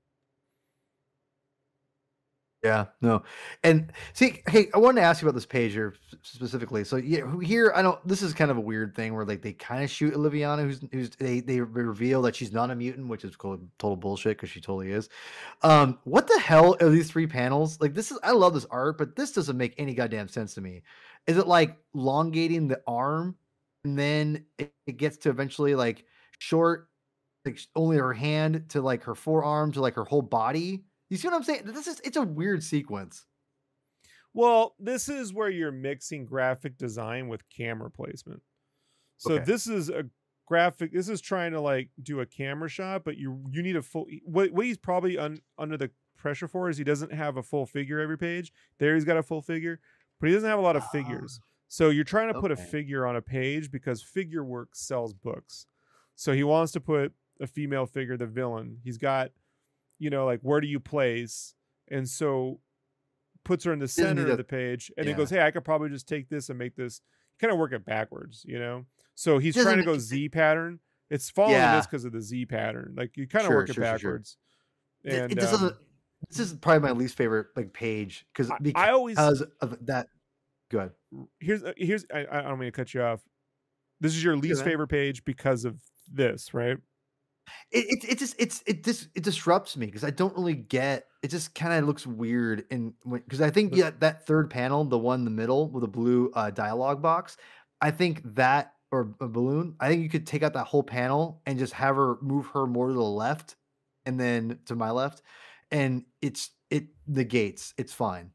Yeah, no. And see, hey, I wanted to ask you about this page here s- specifically. So yeah, here I don't this is kind of a weird thing where like they kind of shoot Oliviana who's who's they they reveal that she's not a mutant, which is called total bullshit because she totally is. Um, what the hell are these three panels? Like this is I love this art, but this doesn't make any goddamn sense to me. Is it like elongating the arm and then it, it gets to eventually like short like sh- only her hand to like her forearm to like her whole body? You see what I'm saying? This is it's a weird sequence.
Well, this is where you're mixing graphic design with camera placement. So
Okay.
this is a graphic. This is trying to like do a camera shot, but you you need a full. What what he's probably un, under the pressure for is he doesn't have a full figure every page. There he's got a full figure, but he doesn't have a lot of figures. So you're trying to put a
okay.
figure on a page because figure work sells books. So he wants to put a female figure, the villain. He's got, you know, like where do you place? And so puts her in the
Doesn't
center
need
of
a-
the page and then
yeah.
goes, hey, I could probably just take this and make this kind of work it backwards, you know? So he's
Doesn't
trying to go
make-
Z pattern. It's following
Yeah.
this because of the Z pattern. Like you kind of
Sure,
work it
sure, sure, sure.
backwards.
It-
And
it just
um,
doesn't. This is probably my least favorite like page because
I-
because
I always
of that. Good.
here's uh, here's I, I don't mean to cut you off. This is your least
man.
favorite page because of this, right?
It it, it just it's it dis it disrupts me because I don't really get. It just kind of looks weird and because I think
But-
yeah that third panel, the one in the middle with the blue uh, dialogue box, I think that or a balloon. I think you could take out that whole panel and just have her move her more to the left and then to my left, and it's it negates. It's fine.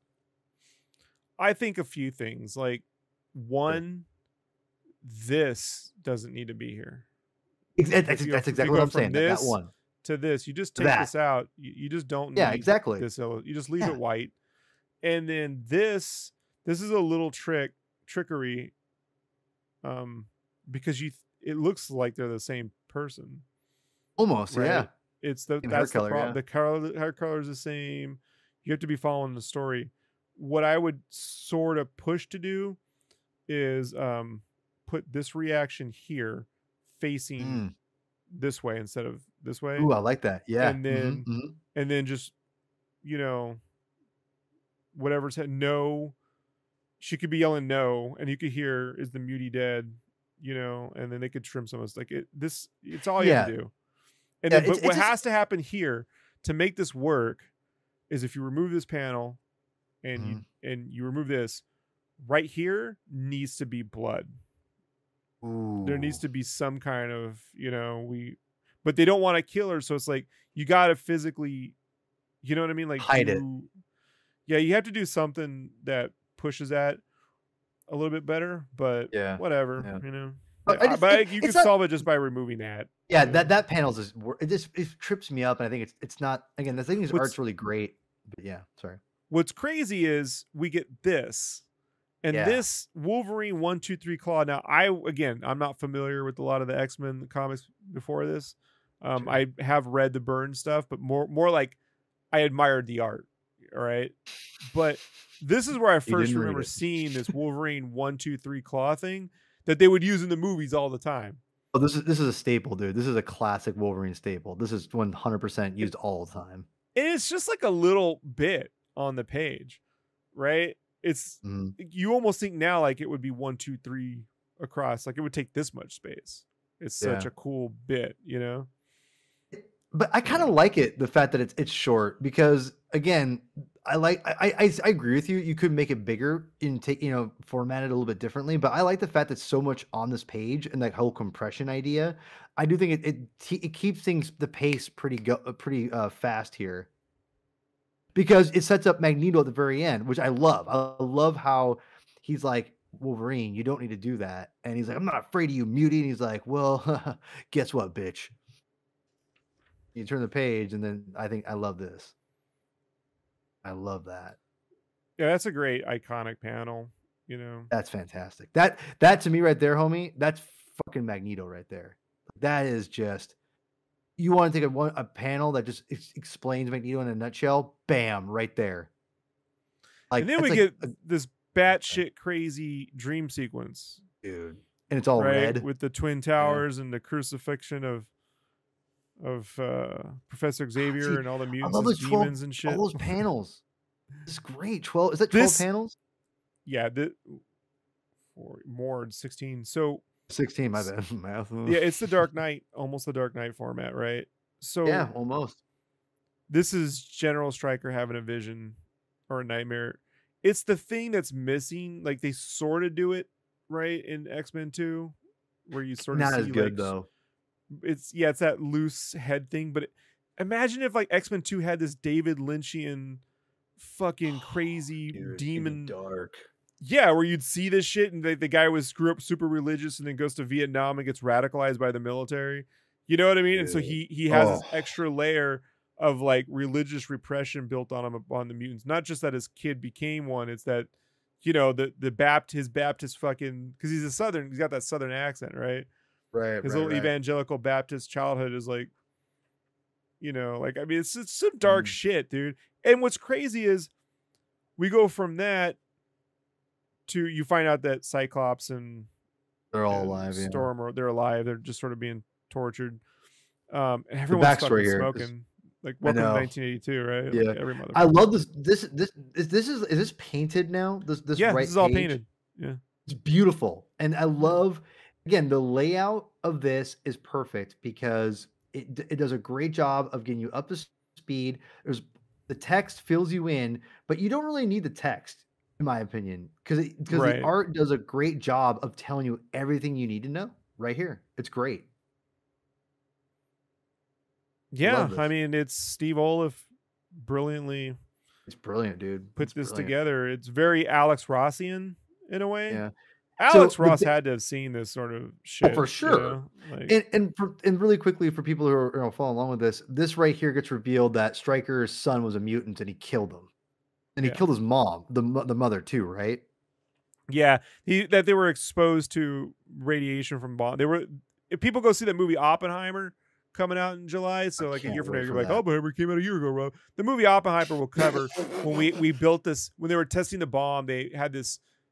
I think a few things. Like one, this doesn't need to be here.
Ex-
If
That's,
you-
that's
if you
exactly
go
what I'm
from
saying. That, that
this
one.
To this, you just take
That.
this out. You, you just don't
Yeah,
need
exactly.
this. il- You just leave
Yeah.
it white. And then this, this is a little trick, trickery. Um, because you, th- it looks like they're the same person.
Almost,
Right?
yeah.
It's the
Same hair
that's the
color,
problem.
yeah.
The color, the hair color is the same. You have to be following the story. What I would sort of push to do is um put this reaction here facing
Mm.
this way instead of this way.
Ooh, I like that. Yeah.
And then
Mhm, mhm.
and then just, you know, whatever said no, she could be yelling no, and you could hear, is the mutie dead, you know, and then they could trim some of this. Like it this it's all you have to
Yeah.
do. And
Yeah,
then, but
it's-
what
it's just-
has to happen here to make this work is if you remove this panel and you and you remove this, right here needs to be blood.
Ooh.
There needs to be some kind of, you know, we but they don't want to kill her, so it's like you gotta physically, you know what I mean? Like
Hide it.
do, yeah, you have to do something that pushes that a little bit better, but
Yeah,
whatever,
yeah.
you know.
But
Yeah,
I just-
but
it-
you
it's
can
not-
solve it just by removing that.
Yeah,
you know?
that that panel's just wor- it just it trips me up, and I think it's it's not again. The thing is,
What's-
art's really great, but yeah, sorry.
What's crazy is we get this. And
Yeah.
this Wolverine one, two, three claw. Now, I again, I'm not familiar with a lot of the X-Men comics before this. Um,
Sure.
I have read the Byrne stuff, but more more like I admired the art. All right. But this is where I first
didn't read
remember
it.
seeing this Wolverine one, two, three claw thing that they would use in the movies all the time.
Oh, this is this is a staple, dude. This is a classic Wolverine staple. This is one hundred percent used all the time.
And it's just like a little bit on the page, right? It's
Mhm.
you almost think now like it would be one, two, three across. Like it would take this much space. It's such
Yeah.
a cool bit, you know?
But I kind of like it, the fact that it's it's short, because again, I like I, I I agree with you. You could make it bigger and take, you know, format it a little bit differently. But I like the fact that so much on this page and that whole compression idea. I do think it it, te- it keeps things the pace pretty go pretty uh, fast here, because it sets up Magneto at the very end, which I love. I love how he's like, Wolverine, you don't need to do that, and he's like, I'm not afraid of you, mutie. And he's like, well, guess what, bitch. You turn the page, and then I think I love this. I love that.
Yeah, that's a great iconic panel, you know.
That's fantastic. That that to me right there, homie, that's fucking Magneto right there. That is just, you want to take a one a panel that just ex- explains Magneto in a nutshell, bam, right there. Like,
and then
that's
we
like
get
a-
this batshit crazy dream sequence,
dude, and it's all
right?
red.
With the Twin Towers and the crucifixion of of uh Professor Xavier
see,
and all the
I
mutants
love
as
those twelve,
demons and shit.
all those panels. It's great. Twelve is that twelve
This-
panels?
Yeah, the or more than sixteen. So
Sixteen. My bad. Math.
yeah, it's the Dark Knight, almost the Dark Knight format, right? So
yeah, almost.
this is General Stryker having a vision or a nightmare. It's the thing that's missing. Like they sort of do it right in X-Men two, where you sort of
Not
see
as good
like,
though.
It's yeah, it's that loose head thing. But it, imagine if like X-Men two had this David Lynchian, fucking crazy
Dude, in the
demon.
dark.
Yeah, where you'd see this shit, and the, the guy was grew up super religious, and then goes to Vietnam and gets radicalized by the military. You know what I mean? And so
Dude.
he he has this
Oh.
extra layer of like religious repression built on him on the mutants. Not just that his kid became one; it's that, you know, the the Baptist his Baptist fucking, because he's a Southern, he's got that Southern accent, right?
Right.
His
right,
little
right.
evangelical Baptist childhood is like, you know, like I mean, it's, it's some dark
Mm.
shit, dude. And what's crazy is we go from that to you find out that Cyclops and
They're all
and
alive. Yeah.
Storm are they're alive. They're just sort of being tortured. Um, and everyone's
backstory
fucking
here is-
smoking. Like welcome to
know.
nineteen eighty-two, right?
Yeah.
Like, every mother.
I love this. This this is this is is this painted now? This this
yeah,
right
this is all
page?
painted. Yeah.
It's beautiful, and I love again the layout of this is perfect because it d- it does a great job of getting you up to s- speed. There's the text fills you in, but you don't really need the text, in my opinion, because because
Right.
the art does a great job of telling you everything you need to know right here. It's great.
Yeah,
Love
I
this.
mean it's Steve Oliff brilliantly
It's brilliant, dude.
put
It's
this
brilliant.
together. It's very Alex Rossian in a way.
Yeah.
Alex
So, the
Ross
bi-
had to have seen this sort of shit.
for
you
sure.
know? Like,
And and for, and really quickly for people who are you know, following along with this, this right here gets revealed that Stryker's son was a mutant and he killed him, and he
Yeah.
killed his mom, the mo- the mother too, right?
yeah, he that they were exposed to radiation from bomb. They were if people go see that movie Oppenheimer coming out in July, so like a
can't
year from
wait
now, you're
for
like,
that.
Oppenheimer came out a year ago, Rob. The movie Oppenheimer will cover when we we built this when they were testing the bomb. They had this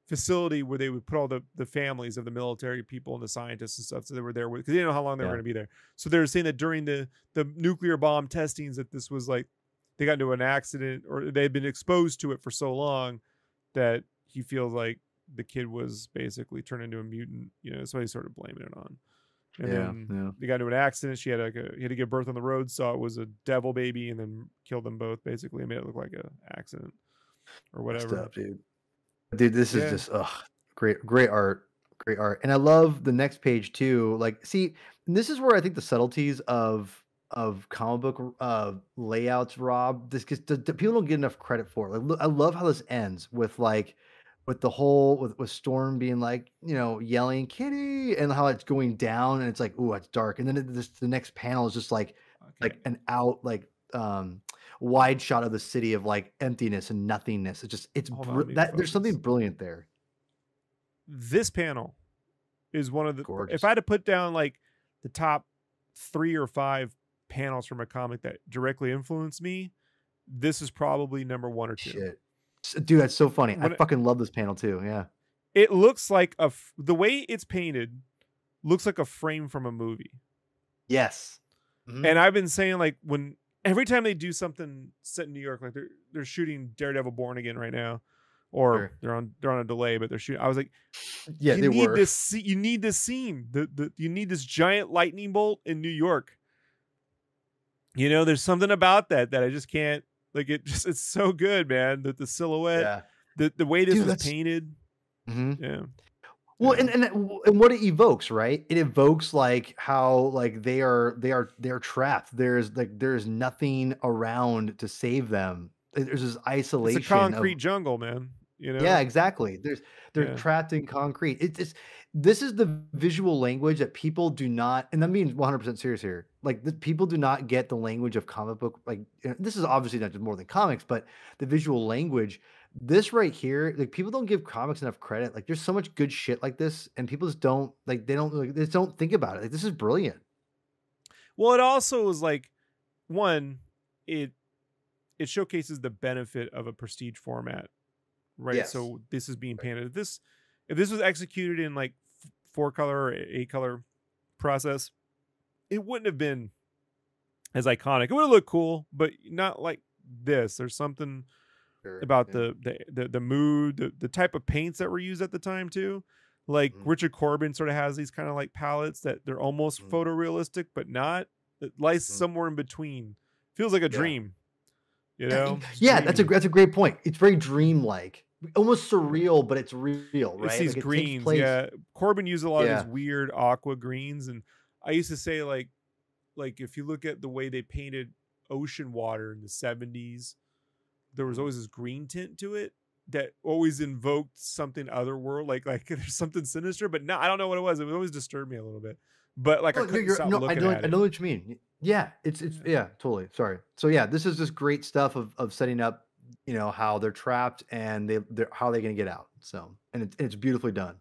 facility where they would put all the, the families of the military people and the scientists and stuff. So they were there because they didn't know how long they
Yeah.
were going to be there. So they were saying that during the, the nuclear bomb testings that this was like, they got into an accident or they had been exposed to it for so long that he feels like the kid was basically turned into a mutant, you know, so he started blaming it on. And
Yeah,
then
yeah.
they got into an accident. She had like a, he had to give birth on the road, saw it was a devil baby, and then killed them both basically and made it look like a accident or whatever.
Stuff, dude. Dude, this is
Yeah.
just ugh, great, great art, great art, and I love the next page too. Like, see, and this is where I think the subtleties of of comic book uh, layouts, Rob. This gets the, the people don't get enough credit for. Like, look, I love how this ends with like with the whole with with Storm being like, you know, yelling "Kitty," and how it's going down, and it's like, ooh, it's dark, and then it, this the next panel is just like
Okay.
like an out like um wide shot of the city of like emptiness and nothingness. It's just it's
Hold on,
br-
let me
that there's something
focus.
brilliant there.
This panel is one of the,
Gorgeous.
if I had to put down like the top three or five panels from a comic that directly influenced me, this is probably number one or two.
Shit, S- dude, that's so funny.
When
I
it-
fucking love this panel too. Yeah,
It looks like a, f- the way it's painted looks like a frame from a movie.
yes, Mhm.
And I've been saying like when every time they do something set in New York, like they're they're shooting Daredevil Born Again right now, or
Sure.
they're on they're on a delay, but they're shooting. I was like,
yeah,
you
they
need
were.
this. sce- You need this scene. The the you need this giant lightning bolt in New York. You know, there's something about that that I just can't like. It just it's so good, man. That the silhouette,
Yeah.
the the way this
Dude,
was
that's-
painted.
Mhm.
Yeah.
Well,
Yeah.
and, and that- and what it evokes, right? It evokes like how like they are they are they're trapped. There's like there's nothing around to save them. There's this isolation.
It's a concrete
of,
jungle, man. You know.
Yeah, exactly. There's they're
Yeah.
trapped in concrete. It's it's this is the visual language that people do not, and I'm being one hundred percent serious here. Like the, people do not get the language of comic book. Like you know, this is obviously not just more than comics, but the visual language. This right here, like people don't give comics enough credit. Like there's so much good shit like this, and people just don't like they don't like, they just don't think about it. Like this is brilliant.
Well, it also was like one, it it showcases the benefit of a prestige format, right?
Yes.
So this is being painted. If this if this was executed in like f- four color or eight color process, it wouldn't have been as iconic. It would have looked cool, but not like this. There's something
Sure,
about
yeah.
the, the the the mood, the, the type of paints that were used at the time too. Like
Mhm.
Richard Corbin sort of has these kind of like palettes that they're almost
Mhm.
photorealistic, but not. It lies
Mhm.
somewhere in between. Feels like a
Yeah.
dream. You
Yeah,
know?
yeah, that's a
Dreamy.
that's a great point. It's very dreamlike, almost surreal, but it's real, right?
It's these
Like, it takes
greens.
place-
Yeah. Corbin used a lot
Yeah.
of these weird aqua greens. And I used to say like like if you look at the way they painted ocean water in the seventies, there was
Mhm.
always this green tint to it that always invoked something otherworld, like like there's something sinister, but no, I don't know what it was. It would always disturb me a little bit. But like I
No,
couldn't
you're-
stop
no, I
looking
know,
at
I
it.
know what you mean. Yeah, it's it's
Yeah.
yeah, totally. Sorry. So yeah, this is just great stuff of of setting up, you know, how they're trapped and they they're how they're gonna get out. So and it's it's beautifully done.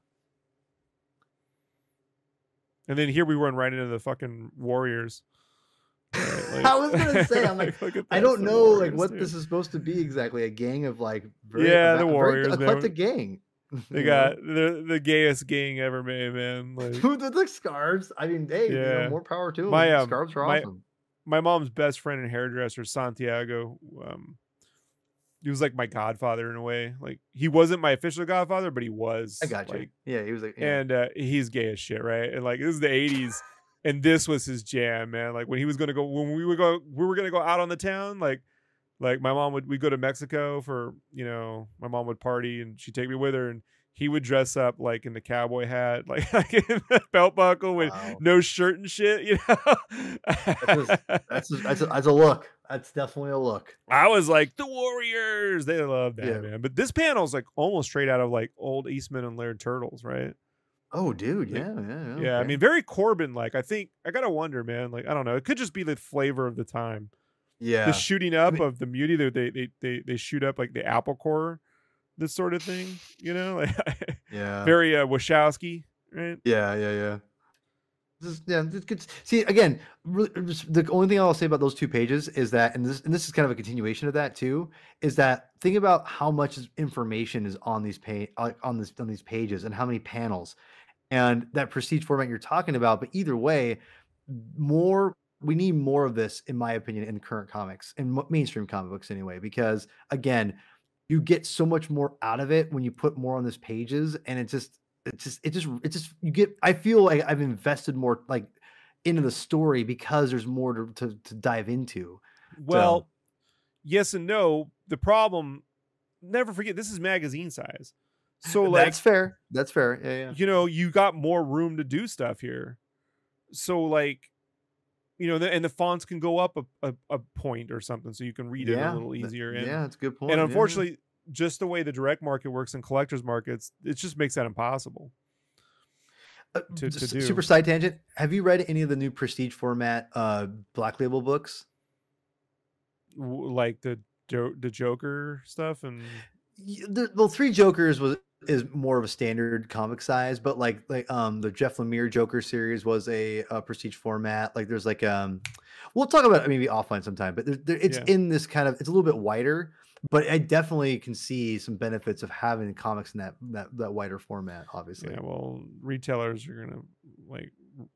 And then here we run right into the fucking Warriors. Right,
I was gonna say, I'm like,
look at
I
this,
don't
the
know like
Warriors,
what
dude.
this is supposed to be exactly. A gang of like very,
Yeah, the
eva- very
Warriors, man.
eclectic gang.
They
you
got the the gayest gang ever made, man.
know?
Like
Who did the scarves? I mean, hey, you
Yeah.
know, more power to them.
My, um,
Scarves are
my-
awesome.
my mom's best friend and hairdresser, Santiago. Um, he was like my godfather in a way. Like he wasn't my official godfather, but he was.
I got you.
Like,
Yeah, he was like, yeah.
and uh, he's gay as shit, right? And like this is the eighties, and this was his jam, man. Like when he was gonna go, when we would go, we were gonna go out on the town. Like, like my mom would, we go to Mexico for, you know, my mom would party and she'd take me with her, and he would dress up like in the cowboy hat, like, like in the belt buckle with
Wow.
no shirt and shit, you know.
just- That's a, that's a, that's a look. That's definitely a look.
I was like, the Warriors. They love that,
Yeah.
man. But this panel's like almost straight out of like old Eastman and Laird Turtles, right?
Oh, dude,
Like,
yeah, yeah, yeah.
Yeah, I
okay.
mean, very Corbin like. I think I gotta wonder, man. Like, I don't know. It could just be the flavor of the time.
yeah,
The shooting up
mean-
of the muty. They, they they they they shoot up like the apple core, this sort of thing. You know, like
yeah,
very uh, Wachowski, right?
yeah, yeah, yeah. This is, yeah, this could, see again. Really, just the only thing I'll say about those two pages is that, and this and this is kind of a continuation of that too, is that think about how much information is on these page on this on these pages and how many panels, and that prestige format you're talking about. But either way, more we need more of this, in my opinion, in current comics and mainstream comic books anyway, because again, you get so much more out of it when you put more on these pages, and it just. It just, it just, it just, you get, I feel like I've invested more like into the story because there's more to, to, to dive into.
Well,
So,
yes and no. The problem, never forget, this is magazine size. So like,
that's fair. That's fair. Yeah. Yeah.
you know, you got more room to do stuff here. So like, you know, the, and the fonts can go up a, a, a point or something so you can read it
Yeah,
a little easier. And,
yeah, that's a good point.
and
yeah.
unfortunately, just the way the direct market works and collectors markets, it just makes that impossible
Uh,
to, to
s-
do.
super side tangent. Have you read any of the new prestige format uh, Black Label books?
W- like the Jo- the Joker stuff and
Y- The, well, Three Jokers was is more of a standard comic size, but like like um the Jeff Lemire Joker series was a, uh prestige format. Like there's like um we'll talk about it maybe offline sometime, but there, there, it's
Yeah.
in this kind of it's a little bit wider, but I definitely can see some benefits of having comics in that that, that wider format. Obviously,
yeah, well, retailers are gonna like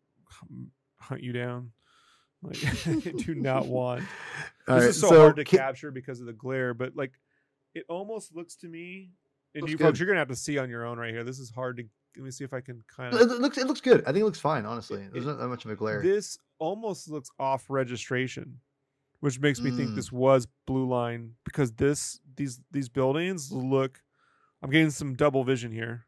hunt you down. Like, they do not want.
All
This
right,
is so,
so
hard to
ki-
capture because of the glare, but like, it almost looks to me, and
Looks
you
good.
folks, you're gonna have to see on your own right here. This is hard to. Let me see if I can kind
It
of.
looks it looks good. I think it looks fine. Honestly,
It-
there's
it-
not that much of a glare.
This almost looks off registration, which makes me think
Mm.
this was Blue Line because this these these buildings look. I'm getting some double vision here.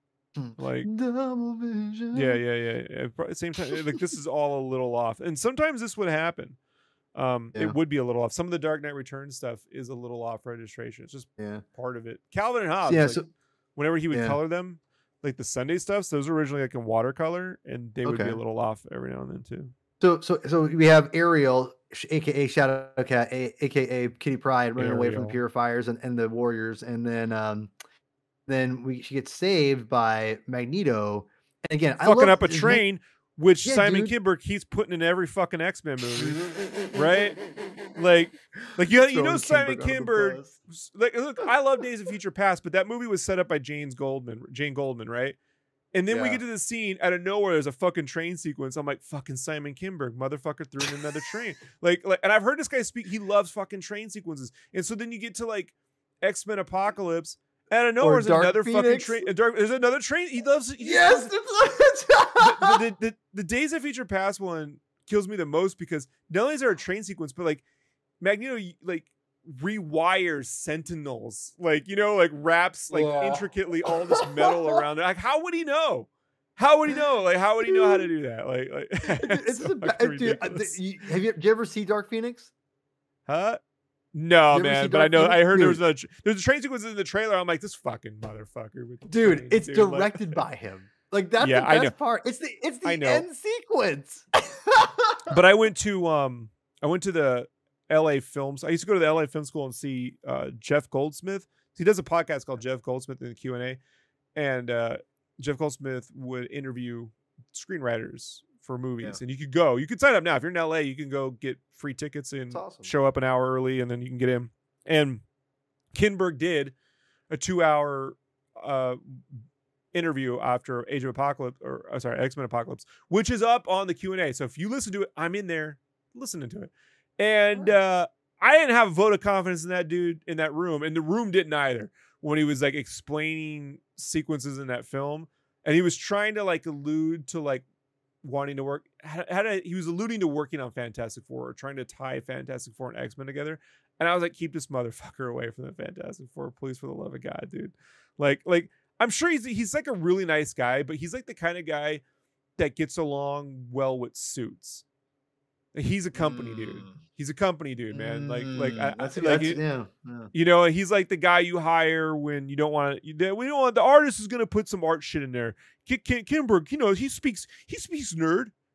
Like,
Double vision.
yeah, yeah, yeah. yeah. Pro- Same time, like this is all a little off, and sometimes this would happen. Um,
Yeah.
It would be a little off. Some of the Dark Knight Returns stuff is a little off registration. It's just
yeah.
part of it. Calvin and Hobbes,
Yeah,
like,
so-
whenever he would
yeah.
color them, like the Sunday stuffs, those were originally like in watercolor, and they would be
Okay.
a little off every now and then too.
So so so we have Ariel, sh- aka Shadow Cat, a- aka Kitty Pryde, running away from the
Ariel.
purifiers and, and the warriors, and then um then we she gets saved by Magneto. And again, I
Fucking
love
up a
his
train, which
Yeah,
Simon
dude.
Kinberg keeps putting in every fucking X-Men movie, right? Like, like you, you know
Throwing
Simon
Kinberg under the
Kinberg.
bus.
Like, look, I love Days of Future Past, but that movie was set up by James Goldman, Jane Goldman, right? And then we
Yeah.
get to the scene out of nowhere. There's a fucking train sequence. I'm like, fucking Simon Kinberg, motherfucker, threw in another train. Like, like, and I've heard this guy speak. He loves fucking train sequences. And so then you get to like X-Men Apocalypse. Out of nowhere, there's
Dark
another fucking
Phoenix.
train. Dark, there's another train. He loves. He
Yes.
the, the, the, the Days of Future Past one kills me the most because not only is there a train sequence, but like Magneto like rewires Sentinels, like you know, like wraps like
Yeah.
intricately all this metal around it. Like, how would he know? How would he know? Like, how would he know how to do that? Like, like
it's
so
a, ba-
fucking
dude, uh,
ridiculous.
you- have you, did you ever see Dark Phoenix?
Huh? No,
You ever see
man. But I
Dark
know
Phoenix?
I heard there was
Dude.
a tr- there's a train sequence in the trailer. I'm like, this fucking motherfucker with the
Dude,
trains,
it's
dude. Like-
directed by him. Like that's
Yeah,
the
I
best
know.
part. It's the it's the
I know.
end sequence.
But I went to um I went to the L A Films. I used to go to the L A Film School and see uh Jeff Goldsmith. He does a podcast called Jeff Goldsmith in the Q and A, and uh Jeff Goldsmith would interview screenwriters for movies,
Yeah.
and you could go. You could sign up now if you're in L A. You can go get free tickets and
That's awesome.
show up an hour early, and then you can get in. And Kinberg did a two-hour uh interview after Age of Apocalypse, or uh, sorry, X-Men Apocalypse, which is up on the Q and A. So if you listen to it, I'm in there listening to it. And uh, I didn't have a vote of confidence in that dude in that room, and the room didn't either when he was like explaining sequences in that film. And he was trying to like allude to like wanting to work. Had, had a, he was alluding to working on Fantastic Four, or trying to tie Fantastic Four and X-Men together. And I was like, keep this motherfucker away from the Fantastic Four, please, for the love of God, dude. Like, like I'm sure he's he's like a really nice guy, but he's like the kind of guy that gets along well with suits. Like, he's a company dude.
Mm.
He's a company dude, man. Like, like, I, I,
That's-
like,
that's-
it-
yeah, yeah.
you know, he's like the guy you hire when you don't want to. We don't want the artist is going to put some art shit in there. Kim, Kim, Kinberg, you know, he speaks he speaks nerd.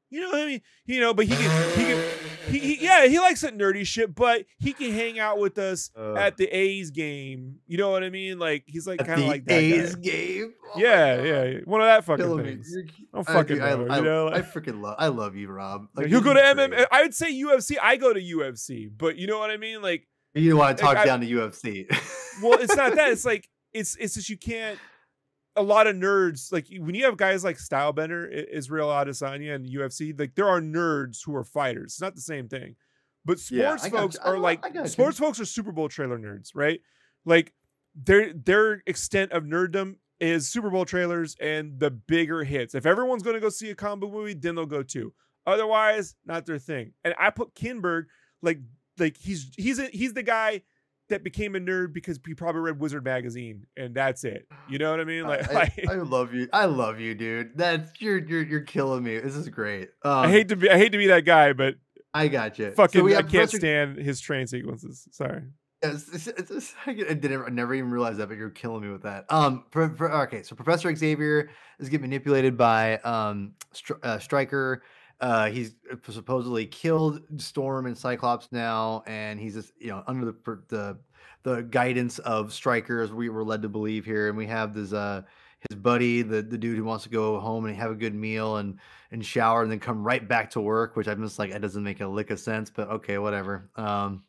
You know what I mean? You know, but he can, he can, he, he yeah, he likes that nerdy shit, but he can hang out with us
Uh,
at the A's game. You know what I mean? Like he's like
At
kind of
the
like that
A's
guy.
game. Oh my
Yeah,
God.
yeah, yeah, one of that fucking
Killing me.
things.
You're-
I'm
I-
fucking
I,
know,
I,
you know,
I
like-
freaking love. I love you, Rob.
Like,
Like,
he'll
this
go
is
to
great.
M M A. I would say U F C. I go to U F C, but you know what I mean? Like,
You want to talk
like, I-
down to U F C?
well, it's not that. It's like it's it's just you can't. A lot of nerds, like when you have guys like Stylebender, I- Israel Adesanya, and U F C, like there are nerds who are fighters. It's not the same thing. But
Yeah,
sports
I got
folks
you. I
are
know-
like
I got you.
sports folks are Super Bowl trailer nerds, right? Like their their extent of nerddom is Super Bowl trailers and the bigger hits. If everyone's going to go see a comic book movie, then they'll go too. Otherwise, not their thing. And I put Kinberg like like he's he's a, he's the guy that became a nerd because he probably read Wizard magazine and that's it. You know what I mean? Like,
I,
like
I love you. I love you, dude. That's you're you're you're killing me. This is great. Um,
I hate to be I hate to be that guy, but
I got you.
fucking
So we
I
have
can't
Professor-
stand his train sequences. Sorry.
Yes, it's, it's, it's, I didn't. I never even realized that, but you're killing me with that. Um, for, for, okay, so Professor Xavier is getting manipulated by um Stri- uh, Stryker. Uh, he's supposedly killed Storm and Cyclops now, and he's just you know under the per- the the guidance of Stryker, as we were led to believe here. And we have this uh his buddy, the the dude who wants to go home and have a good meal and and shower and then come right back to work, which I'm just like that doesn't make a lick of sense, but okay, whatever. Um.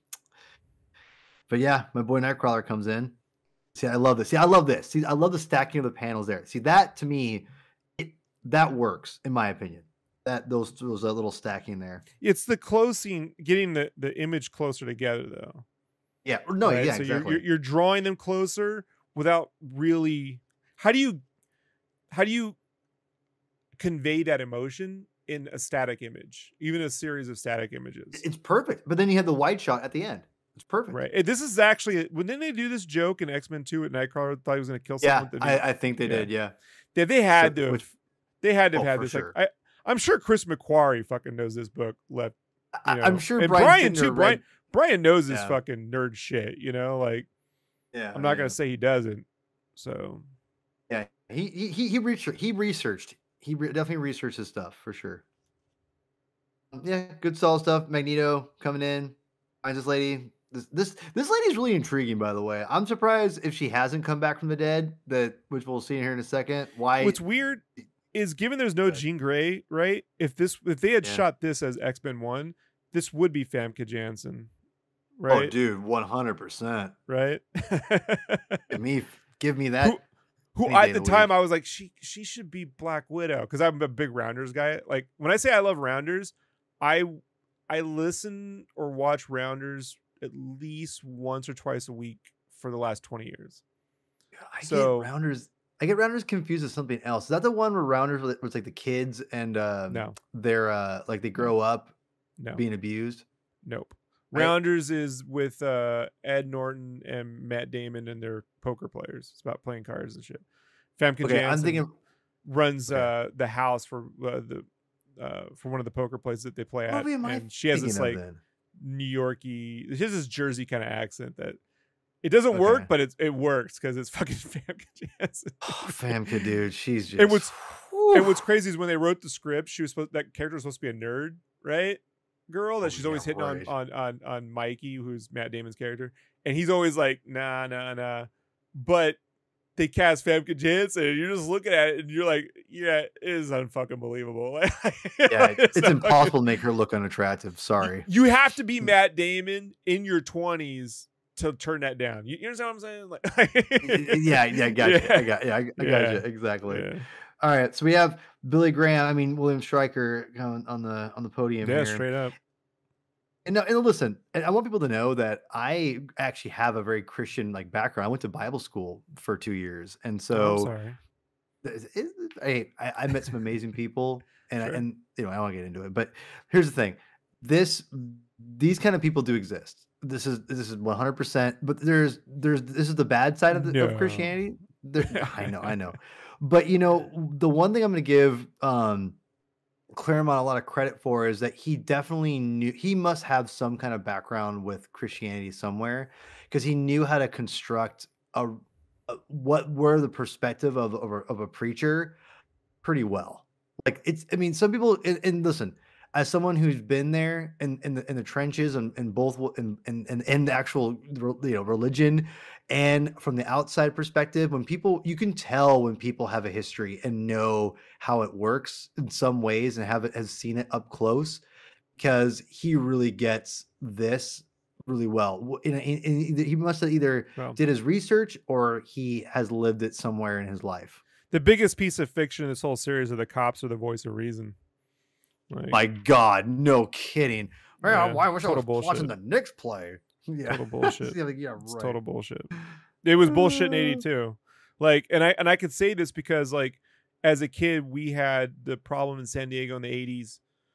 But yeah, my boy Nightcrawler comes in. See, I love this. See, I love this. See, I love the stacking of the panels there. See, that to me, it, that works in my opinion. That those those uh, little stacking there.
It's the closing, getting the, the image closer together though.
Yeah. No.
right?
Yeah.
So
exactly.
you're, you're you're drawing them closer without really. How do you, how do you convey that emotion in a static image, even a series of static images?
It's perfect. But then you have the wide shot at the end. It's perfect.
Right. And this is actually when didn't they do this joke in X-Men two at Nightcrawler thought he was going to kill
Yeah,
someone? That he-
I, I think they
yeah.
did. Yeah.
Yeah, they had
So-
to.
which-
Have, they had to have
Oh,
had
for
this.
sure.
Like, I, I'm sure Chris McQuarrie fucking knows this book left.
I,
you
I'm
know.
sure
and
Brian,
Brian
Fittner
too. Brian
read-
Brian knows his
Yeah.
fucking nerd shit. You know, like
Yeah.
I'm not
yeah.
gonna say he doesn't. So
Yeah. He he he he researched. He researched. He re- definitely researched his stuff for sure. Yeah, good solid stuff. Magneto coming in, finds this lady. This this this lady's really intriguing, by the way. I'm surprised if she hasn't come back from the dead. That which we'll see here in a second. Why?
what's weird is given there's no
Right.
Jean Grey, right? If this if they had
Yeah.
shot this as X-Men one, this would be Famke Janssen.
Oh,
Right.
dude, one hundred percent.
right.
Give me give me that.
Who- Who
any
I-
day
at
of
the
the
time
week.
I was like, she she should be Black Widow because I'm a big Rounders guy. Like when I say I love Rounders, I I listen or watch Rounders at least once or twice a week for the last twenty years.
I
so-
get rounders. I get rounders confused with something else. Is that the one where rounders where it's like the kids and um,
No,
they're uh, like they grow up
no,
being abused?
nope.
Right.
Rounders is with uh, Ed Norton and Matt Damon and their poker players. It's about playing cards and shit. Famke
Okay,
Janssen
I'm thinking.
runs
Okay.
uh, the house for uh, the uh, for one of the poker places that they play
What
at,
movie am I
and she has this
thinking
like
of then?
New Yorky, she has this Jersey kind of accent that it doesn't work,
Okay.
but it it works because it's fucking Famke Janssen.
Oh, Famke, dude, she's just.
And what's
Whew.
and what's crazy is when they wrote the script, she was supposed that character was supposed to be a nerd, right? Girl that
Oh,
she's always
yeah,
hitting
right.
on, on on on Mikey, who's Matt Damon's character, and he's always like, nah, nah, nah. But they cast Famke Janssen, and you're just looking at it, and you're like, yeah, it is unfucking believable.
Yeah, it's,
not
impossible
fucking-
to make her look unattractive. Sorry.
You have to be Matt Damon in your twenties to turn that down. You, you understand what I'm saying? Like,
yeah, yeah, I got you.
Yeah.
I got, yeah, I, I
Yeah.
got you exactly.
yeah,
All right, so we have Billy Graham. I mean William Stryker coming on the on the podium
yeah,
here.
straight up.
And, no, and listen, and I want people to know that I actually have a very Christian like background. I went to Bible school for two years, and
Oh, I'm
so
sorry.
it- it- hey, I, I met some amazing people, and I,
Sure.
and you know I don't want to get into it, but here's the thing: this these kind of people do exist. This is this is one hundred percent. But there's there's this is the bad side of, the,
No.
of Christianity. There, I know, I know, but you know the one thing I'm going to give um, Claremont a lot of credit for is that he definitely knew he must have some kind of background with Christianity somewhere because he knew how to construct a, a what were the perspective of of a, of a preacher pretty well. Like it's, I mean, some people, and, and listen, as someone who's been there in, in the in the trenches and in, in both in, in, in, in the actual you know religion and from the outside perspective, when people you can tell when people have a history and know how it works in some ways and have it has seen it up close, because he really gets this really well. In, in, in, he must have either
Well,
did his research or he has lived it somewhere in his life.
the biggest piece of fiction in this whole series are the cops are the voice of reason. Like,
My God, no kidding. Man,
Yeah,
why wish I
total
was watching the
bullshit.
Knicks play? Yeah,
Total bullshit.
yeah, like, yeah,
It's
right.
total bullshit. It was bullshit in eighty-two. Like, and I and I could say this because, like, as a kid, we had the problem in San Diego in the eighties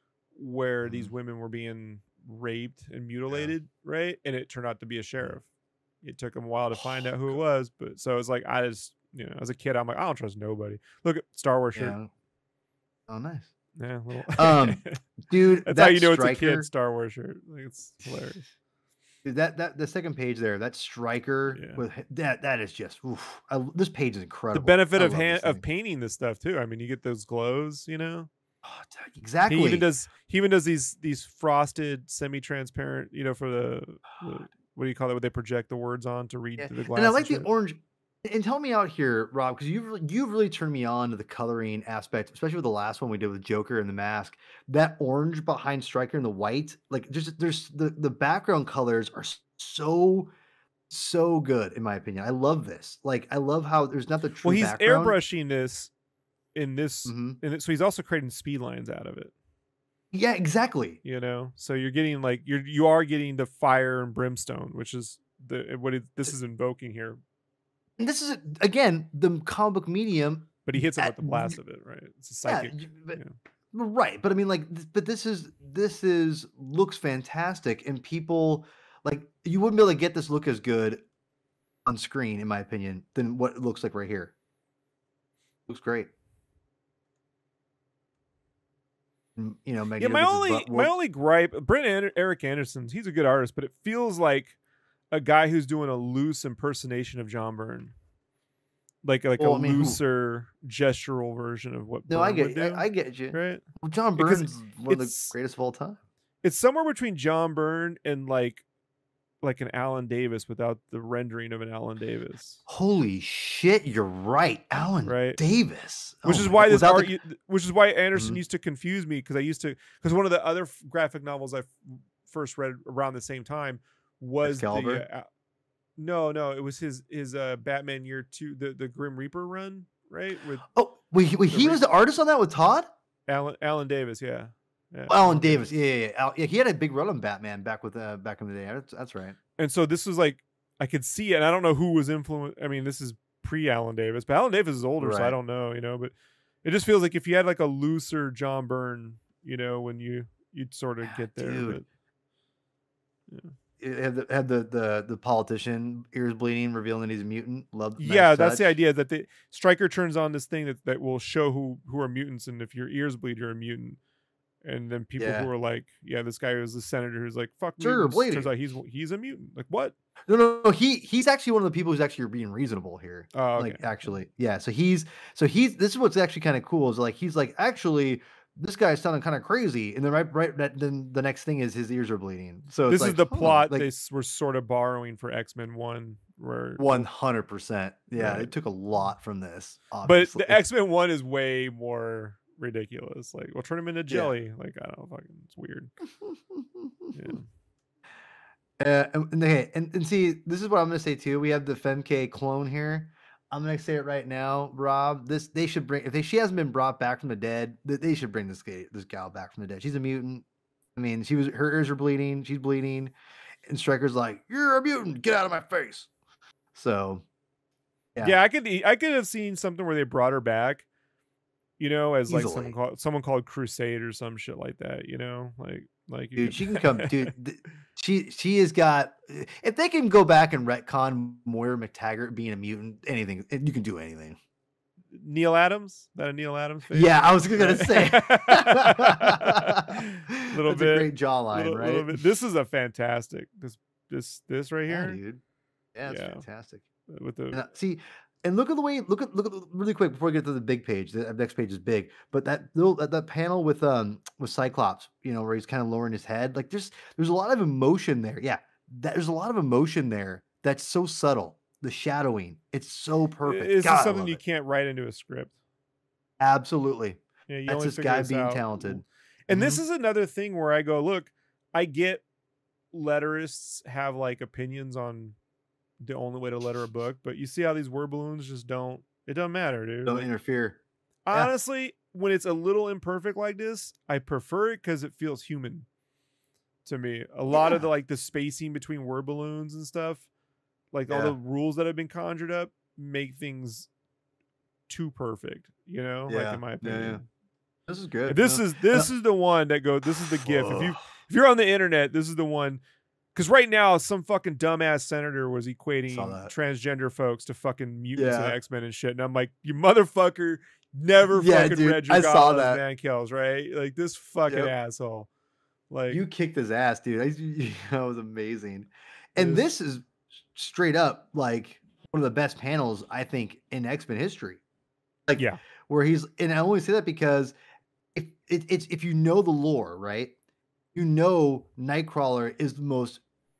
where these
Mhm.
women were being raped and mutilated, right? And it turned out to be a sheriff. It took them a while to find out who it was, but so it's like I just, you know, as a kid, I'm like, I don't trust nobody. Look at Star Wars shirt.
Yeah. Oh, nice.
Yeah, little.
Um, Dude,
That's
that
how you know
striker,
it's a kid Star Wars shirt. Like, it's hilarious.
dude, that that the second page there, that striker
Yeah.
with that that is just oof, I, this page is
The
incredible.
benefit
I
of
love
hand
this
of
thing.
painting this stuff too. I mean, you get those glows, you know.
Oh, dude, exactly.
He even does. He even does these these frosted, semi-transparent. You know, for the, the what do you call it? Where they project the words on to read
Yeah.
through the glass.
And I like the
shit.
orange. And tell me out here, Rob, because you've really, you've really turned me on to the coloring aspect, especially with the last one we did with Joker and the mask. That orange behind Stryker and the white, like just there's the the background colors are so so good in my opinion. I love this. Like I love how there's not the true
Well, he's
background.
airbrushing this in this,
Mhm.
in it, so he's also creating speed lines out of it.
Yeah, exactly.
You know, so you're getting like you're you are getting the fire and brimstone, which is the what it, this is invoking here.
And this is again the comic book medium.
But he hits it with
At-
the blast of it, right? It's a
Yeah,
psychic.
y- but,
yeah.
right. But I mean, like, th- but this is this is looks fantastic, and people like you wouldn't be able to get this look as good on screen, in my opinion, than what it looks like right here. Looks great. Mm, You know,
Yeah,
Magneto
my
gets his
only
butt
my
whooped.
only gripe, Brent An- Eric Anderson's, he's a good artist, but it feels like a guy who's doing a loose impersonation of John Byrne, like like
Well,
a
I mean, who-
looser gestural version of what
No,
Byrne
I
would
get, I,
do,
I get you.
right?
Well, John
Because
Burns is one of the
it's-
greatest of all time.
It's somewhere between John Byrne and like like an Alan Davis without the rendering of an Alan Davis,
Holy shit, you're right, Alan
Right.
Davis.
which
Oh
is
my
why
God,
this
without
art,
the-
u- which is why Anderson
Mhm.
used to confuse me because I used to because one of the other f- graphic novels I f- first read around the same time was the
Excalibur?
uh, no no it was his his uh Batman Year Two, the the Grim Reaper run, right, with
Oh, wait, he- wait,
the
he
re-
was the artist on that with Todd.
Alan Alan Davis, yeah, yeah
Alan Davis, yeah, yeah, yeah. Al- yeah, he had a big run on Batman back with uh, back in the day. That's, that's right.
And so this was like I could see it, and I don't know who was influenced. I mean, this is pre Alan Davis, but Alan Davis is older, so I
Right.
don't know, you know. But it just feels like if you had like a looser John Byrne, you know, when you you'd sort of
Yeah,
get there.
dude.
But,
It had the had the the, the politician ears bleeding, revealing that he's a mutant. Love.
yeah,
nice
that's the
touch.
idea that the Stryker turns on this thing that, that will show who who are mutants, and if your ears bleed, you're a mutant. And then people
Yeah.
who are like, yeah, this guy was the senator who's like, fuck
Sure,
mutants.
bleeding.
Turns out he's he's a mutant. Like what?
No, no, no. He he's actually one of the people who's actually being reasonable here.
Oh, okay.
Like actually, yeah. So he's so he's this is what's actually kind of cool is like he's like actually this guy's sounding kind of crazy, and then right right that, then the next thing is his ears are bleeding. So
This
it's
is
like,
the
huh,
plot
like
they s- were sort of borrowing for X-Men One, where
one hundred percent. Yeah,
Right.
it took a lot from this.
but
Obviously.
the X-Men One is way more ridiculous. Like, we'll turn him into jelly. Like, I don't know, fucking, it's weird. Yeah.
Uh, and, and, okay, and, and see, this is what I'm gonna say too. We have the Femke clone here. I'm gonna say it right now, Rob. This they should bring if they, she hasn't been brought back from the dead. That they should bring this ga- this gal back from the dead. She's a mutant. I mean, she was her ears are bleeding. She's bleeding, and Stryker's like, "You're a mutant. Get out of my face." So,
yeah,
Yeah.
I could e- I could have seen something where they brought her back, you know, as like someone
Easily.
called someone called Crusade or some shit like that, you know, like like you
dude,
could-
she can come. Dude, th- she she has got. If they can go back and retcon Moira McTaggart being a mutant, anything you can do anything.
Neil Adams, that a Neil Adams face?
Yeah, I was gonna say.
Little
That's
bit,
a great jawline,
little,
right?
little bit. This is a fantastic this this this right
Yeah,
here
dude. Yeah, it's
Yeah.
fantastic.
with
And,
the
uh, see, And look at the way look at look at really quick before we get to the big page. The next page is big, but that little that, that panel with um with Cyclops, you know, where he's kind of lowering his head, like there's there's a lot of emotion there. Yeah, that, there's a lot of emotion there that's so subtle. The shadowing, it's so perfect.
This
God,
is
I
something
love
you
it.
can't write into a script.
Absolutely.
Yeah, you
That's
only
this
figure
guy
this
being
out.
talented.
And this
Mhm.
is another thing where I go, look, I get letterists have like opinions on the only way to letter a book, but you see how these word balloons just don't, it doesn't matter, dude.
Don't
Like,
interfere. Yeah.
honestly, when it's a little imperfect like this, I prefer it because it feels human to me. A lot of the
Yeah.
like the spacing between word balloons and stuff, like all
Yeah.
the rules that have been conjured up, make things too perfect, you know, like
Yeah.
in my
Yeah,
opinion.
yeah. This is good.
This
No.
is this is the one that go. This is the gif. If you if you're on the internet, this is the one. Because right now, some fucking dumbass senator was equating
Saw that.
transgender folks to fucking mutants and
Yeah.
X-Men and shit, and I'm like, you motherfucker, never
Yeah,
fucking
dude,
read your
I saw
Godless
that.
Man Kills, right? Like this fucking
Yep.
asshole. Like
You kicked his ass, dude. I, that was amazing. And
This-
this is straight up like one of the best panels I think in X-Men history. Like,
Yeah.
where he's, and I only say that because if it, it's if you know the lore, right? You know Nightcrawler is the most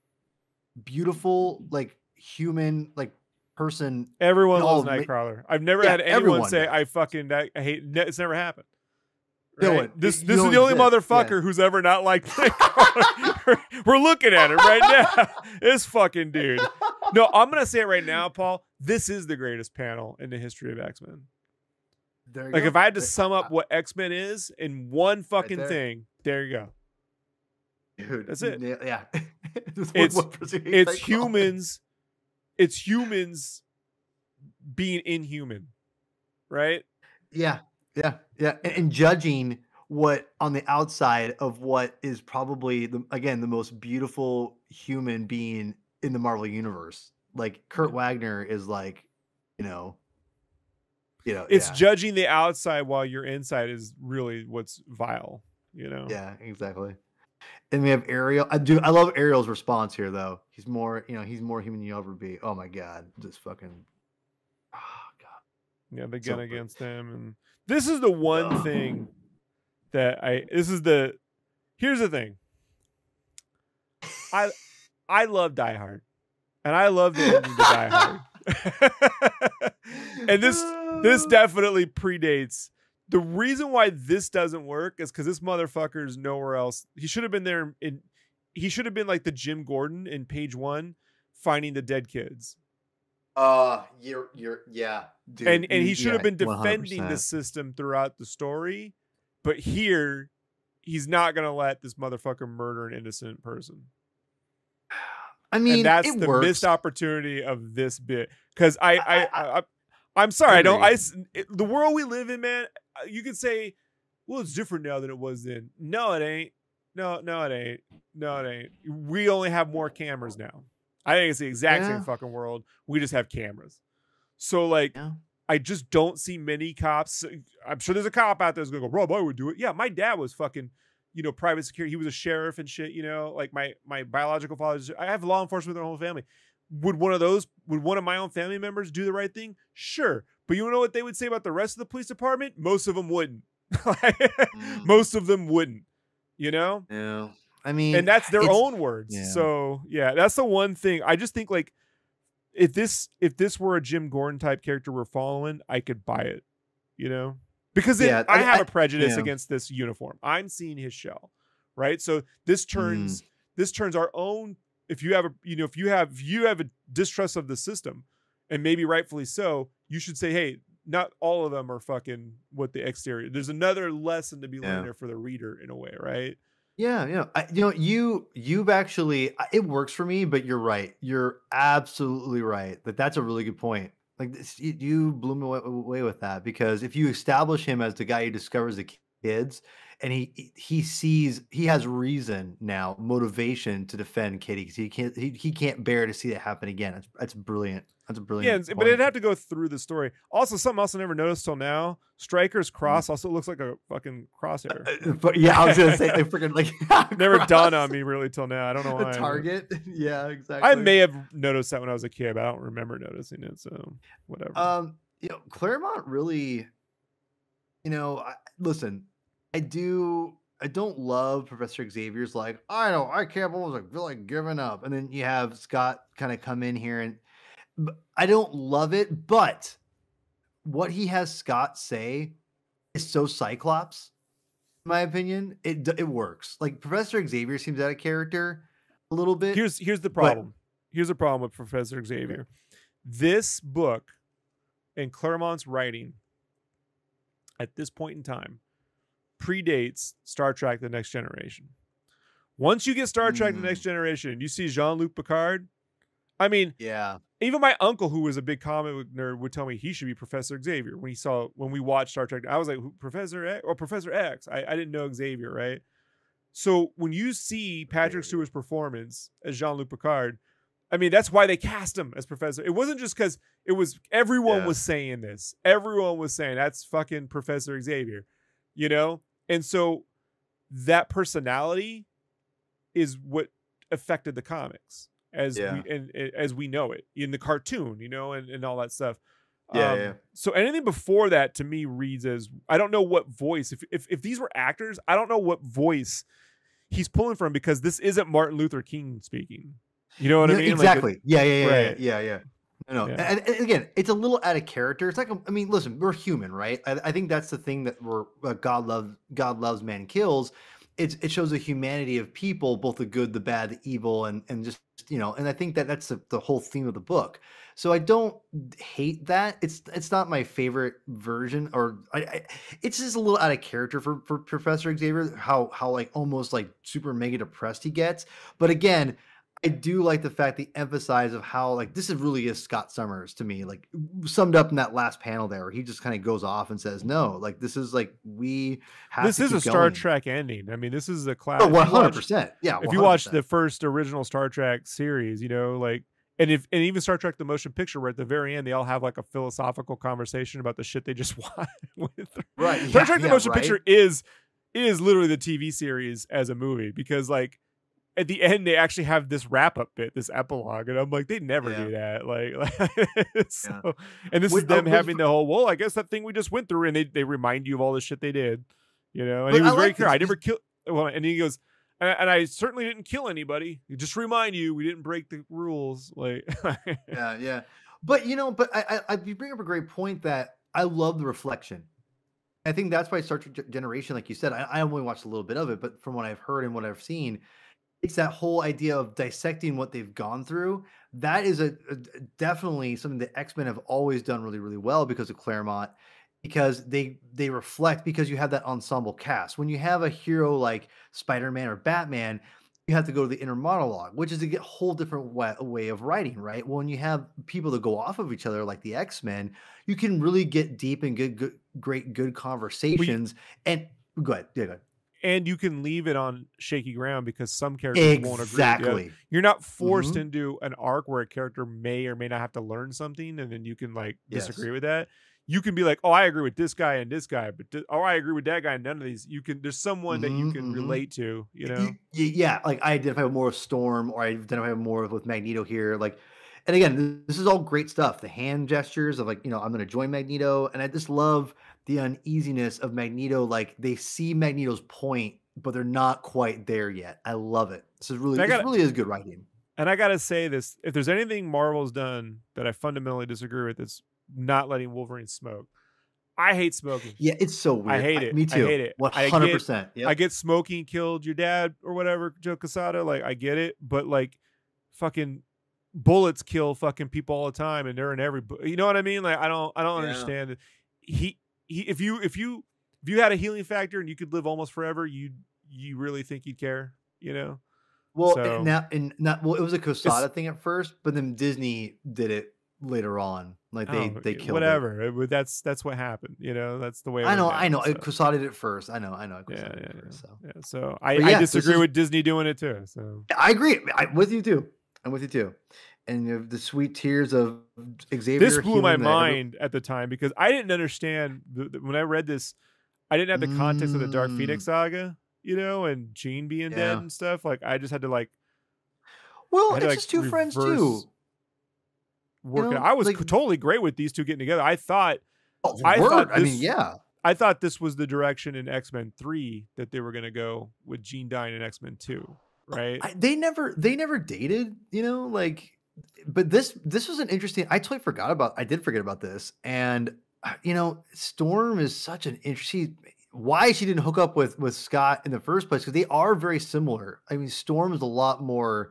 beautiful, like human, like person.
everyone
No,
loves
ma-
Nightcrawler. I've never
Yeah,
had anyone
everyone
say
does.
I fucking I hate. ne- It's never happened.
No
Right?
one-
This
you
this is
don't
the only
exist, yeah.
motherfucker who's ever not liked Nightcrawler. We're looking at it right now. This fucking dude. No, I'm gonna say it right now, Paul. This is the greatest panel in the history of X-Men.
There you
Like
go.
if I had to
There-
sum up what X-Men is in one fucking
there.
thing, there you go.
dude,
that's
you
it.
nail- Yeah. Just one-
It's-
one person hates
It's
Nightcrawler.
humans. It's humans being inhuman, right?
Yeah, yeah, yeah, and, and judging what on the outside of what is probably the again the most beautiful human being in the Marvel universe. Like Kurt Wagner is like, you know, you know,
It's
yeah,
judging the outside while your inside is really what's vile, you know?
yeah, exactly. And we have Ariel. I do. I love Ariel's response here, though. He's more, you know, he's more human than you'll ever be. Oh my god, just fucking. Oh god.
Yeah, the
So
gun
good.
against them. And this is the one thing that I this is the here's the thing. I I love Die Hard. And I love the ending to Die Hard. And this this definitely predates. The reason why this doesn't work is because this motherfucker is nowhere else. He should have been there in he should have been like the Jim Gordon in page one, finding the dead kids.
Uh, you're you're yeah, dude.
and and
you-
he should have
yeah,
been defending the
one hundred percent.
system throughout the story, but here he's not gonna let this motherfucker murder an innocent person.
I mean,
And that's
it
the
works.
missed opportunity of this bit. Because I, I,
I-
I, I, I'm sorry, I don't.
agree.
I s- it- the world we live in, man. You could say, well, it's different now than it was then. No, it ain't. No, no, it ain't. No, it ain't. We only have more cameras now. I think it's the exact
Yeah.
same fucking world. We just have cameras. So like,
Yeah.
I just don't see many cops. I'm sure there's a cop out there that's gonna go, Rob, I would do it. Yeah, my dad was fucking, you know, private security. He was a sheriff and shit. You know, like my my biological father. I have law enforcement with their whole family. Would one of those? Would one of my own family members do the right thing? Sure, but you know what they would say about the rest of the police department? Most of them wouldn't.
Mm.
Most of them wouldn't. You know.
Yeah. I mean,
And that's their
it's-
own words.
yeah.
So yeah, that's the one thing. I just think like if this if this were a Jim Gordon type character we're following, I could buy it. You know? Because it,
Yeah,
I
I-
have
I-
a prejudice
yeah.
against this uniform. I'm seeing his shell. Right? So this turns
Mm.
this turns our own if you have a you know, if you have if you have a distrust of the system, and maybe rightfully so, you should say, hey, not all of them are fucking what the exterior. There's another lesson to be learned
Yeah.
there for the reader in a way, right?
Yeah, yeah. I, you know, you you've actually I- it works for me, but you're right. You're absolutely right. That that's a really good point. Like this, you, you blew me away, away with that because if you establish him as the guy who discovers the kids, and he he sees he has reason now, motivation to defend Kitty because he can't he, he can't bear to see that happen again. That's that's brilliant. That's a
Yeah,
brilliant.
and- but
point.
it'd have to go through the story. Also, something else I never noticed till now: Stryker's cross also looks like a fucking crosshair.
Uh, but yeah, I was gonna say like freaking like
Never
cross
dawned on me really till now. I don't know
The
why.
target. Yeah, exactly.
I may have noticed that when I was a kid, but I don't remember noticing it. So whatever.
Um, you know, Claremont really, you know, I, listen, I do, I don't love Professor Xavier's like, I don't, I can't believe I feel like giving up. And then you have Scott kind of come in here and b- I don't love it, but what he has Scott say is so Cyclops, in my opinion. It d- it works. Like Professor Xavier seems out of character a little bit.
here's here's the
but-
problem. Here's the problem with Professor Xavier. This book and Claremont's writing at this point in time predates Star Trek: The Next Generation. Once you get Star Trek: The
Mm.
Next Generation and you see Jean-Luc Picard, I mean,
Yeah.
even my uncle, who was a big comic book nerd, would tell me he should be Professor Xavier when he saw when we watched Star Trek. I was like, "Who- Professor X or Professor X? I, I didn't know Xavier, right? So when you see Patrick Stewart's performance as Jean-Luc Picard, I mean, that's why they cast him as Professor. It wasn't just because it was everyone
Yeah.
was saying this. Everyone was saying that's fucking Professor Xavier, you know? And so that personality is what affected the comics as
Yeah.
we and, and as we know it in the cartoon, you know, and, and all that stuff.
Yeah,
Um,
yeah.
So anything before that to me reads as I don't know what voice. If if if these were actors, I don't know what voice he's pulling from because this isn't Martin Luther King speaking. You know what
Yeah,
I mean? Like,
exactly. yeah, yeah, yeah,
Right.
yeah, yeah, yeah. No, no.
Yeah.
And, and again, it's a little out of character. It's like, a, I mean, listen, we're human, right? I, I think that's the thing that we're uh, God loves. God loves, man kills. It's it shows the humanity of people, both the good, the bad, the evil, and and just you know. And I think that that's the, the whole theme of the book. So I don't hate that. It's it's not my favorite version, or I, I it's just a little out of character for for Professor Xavier. How how like almost like super mega depressed he gets. But again, I do like the fact they emphasize of how like this is really is Scott Summers to me, like summed up in that last panel there, where he just kind of goes off and says, "No, like this is like we have
this
to
is a
keep
Star
going."
Trek ending. I mean, this is a class.
Oh, one hundred percent. Yeah,
If you watch
one hundred percent.
the first original Star Trek series, you know, like, and if and even Star Trek: The Motion Picture, where at the very end they all have like a philosophical conversation about the shit they just went through.
Right,
Star
yeah,
Trek: The
yeah,
Motion
right.
Picture is is literally the T V series as a movie because like at the end they actually have this wrap up bit, this epilogue, and I'm like, they never
Yeah.
do that. Like, like so, and this
Wait,
is them
uh,
having
was-
the whole, well, I guess that thing we just went through, and they they remind you of all the shit they did, you know. And
But
he was
I
very
like
clear,
this-
I never killed. Well, and he goes, and I, and I certainly didn't kill anybody. Just remind you, we didn't break the rules. Like,
yeah, yeah. But you know, but I, I, I you bring up a great point that I love the reflection. I think that's why Star Trek Ge- Generation, like you said, I, I only watched a little bit of it, but from what I've heard and what I've seen, it's that whole idea of dissecting what they've gone through. That is a, a definitely something that X-Men have always done really, really well because of Claremont, because they they reflect because you have that ensemble cast. When you have a hero like Spider-Man or Batman, you have to go to the inner monologue, which is a get- whole different way, way of writing, right? When you have people that go off of each other like the X-Men, you can really get deep and good, good great, good conversations. And go ahead, yeah, go ahead.
and you can leave it on shaky ground because some characters won't agree. with you.
Exactly.
You're not forced
Mhm.
into an arc where a character may or may not have to learn something, and then you can like
Yes.
disagree with that. You can be like, oh, I agree with this guy and this guy, but th- oh, I agree with that guy and none of these. You can. There's someone that you
Mhm,
can
mhm.
relate to. You know.
Y- y- yeah, like I identify more with Storm, or I identify more with Magneto here. Like, and again, th- this is all great stuff. The hand gestures of like, you know, I'm going to join Magneto, and I just love the uneasiness of Magneto. Like they see Magneto's point, but they're not quite there yet. I love it. This is really,
I
this
gotta-
really is good writing.
And I gotta say this: if there's anything Marvel's done that I fundamentally disagree with, it's not letting Wolverine smoke. I hate smoking.
Yeah, it's so weird.
I hate it.
Me
I
too.
hate it.
One
I get-
hundred percent.
I get smoking killed your dad or whatever, Joe Quesada. Like I get it, but like fucking bullets kill fucking people all the time, and they're in every. bu- You know what I mean? Like I don't, I don't
Yeah.
understand it. He, he, if you, if you, if you had a healing factor and you could live almost forever, you, you really think you'd care? You know?
Well,
So-
and now and not well, it was a Quesada thing at first, but then Disney did it later on. Like they
Oh,
they
yeah,
killed it.
whatever. It would- that's that's what happened. You know, that's the way. it
I know,
went
I know.
down,
It
so.
Kusada did it first. I know, I know.
Yeah,
Kusada
yeah,
did it
yeah,
first. So
yeah. So I,
But
I
yeah, this
disagree
is-
with Disney doing it too. So
I agree. I, with you too. I'm with you too. And you have the sweet tears of Xavier.
this blew my
healing the- every-
mind at the time because I didn't understand the, the- when I read this. I didn't have the context of the Dark
Mm.
Phoenix saga, you know, and Jean being dead
Yeah.
and stuff. Like I just had to like
Well,
I had
it's
to, like,
just two friends
reverse
too.
work it
know,
out. I was
like-
totally great with these two getting together. I thought
Oh,
I
word.
thought
I mean,
this-
yeah.
I thought this was the direction in X-Men three that they were going to go with Jean dying in X-Men two, right?
I, they never they never dated, you know, like but this this was an interesting I totally forgot about I did forget about this. And uh, you know, Storm is such an interesting why she didn't hook up with with Scott in the first place, because they are very similar. I mean, Storm is a lot more,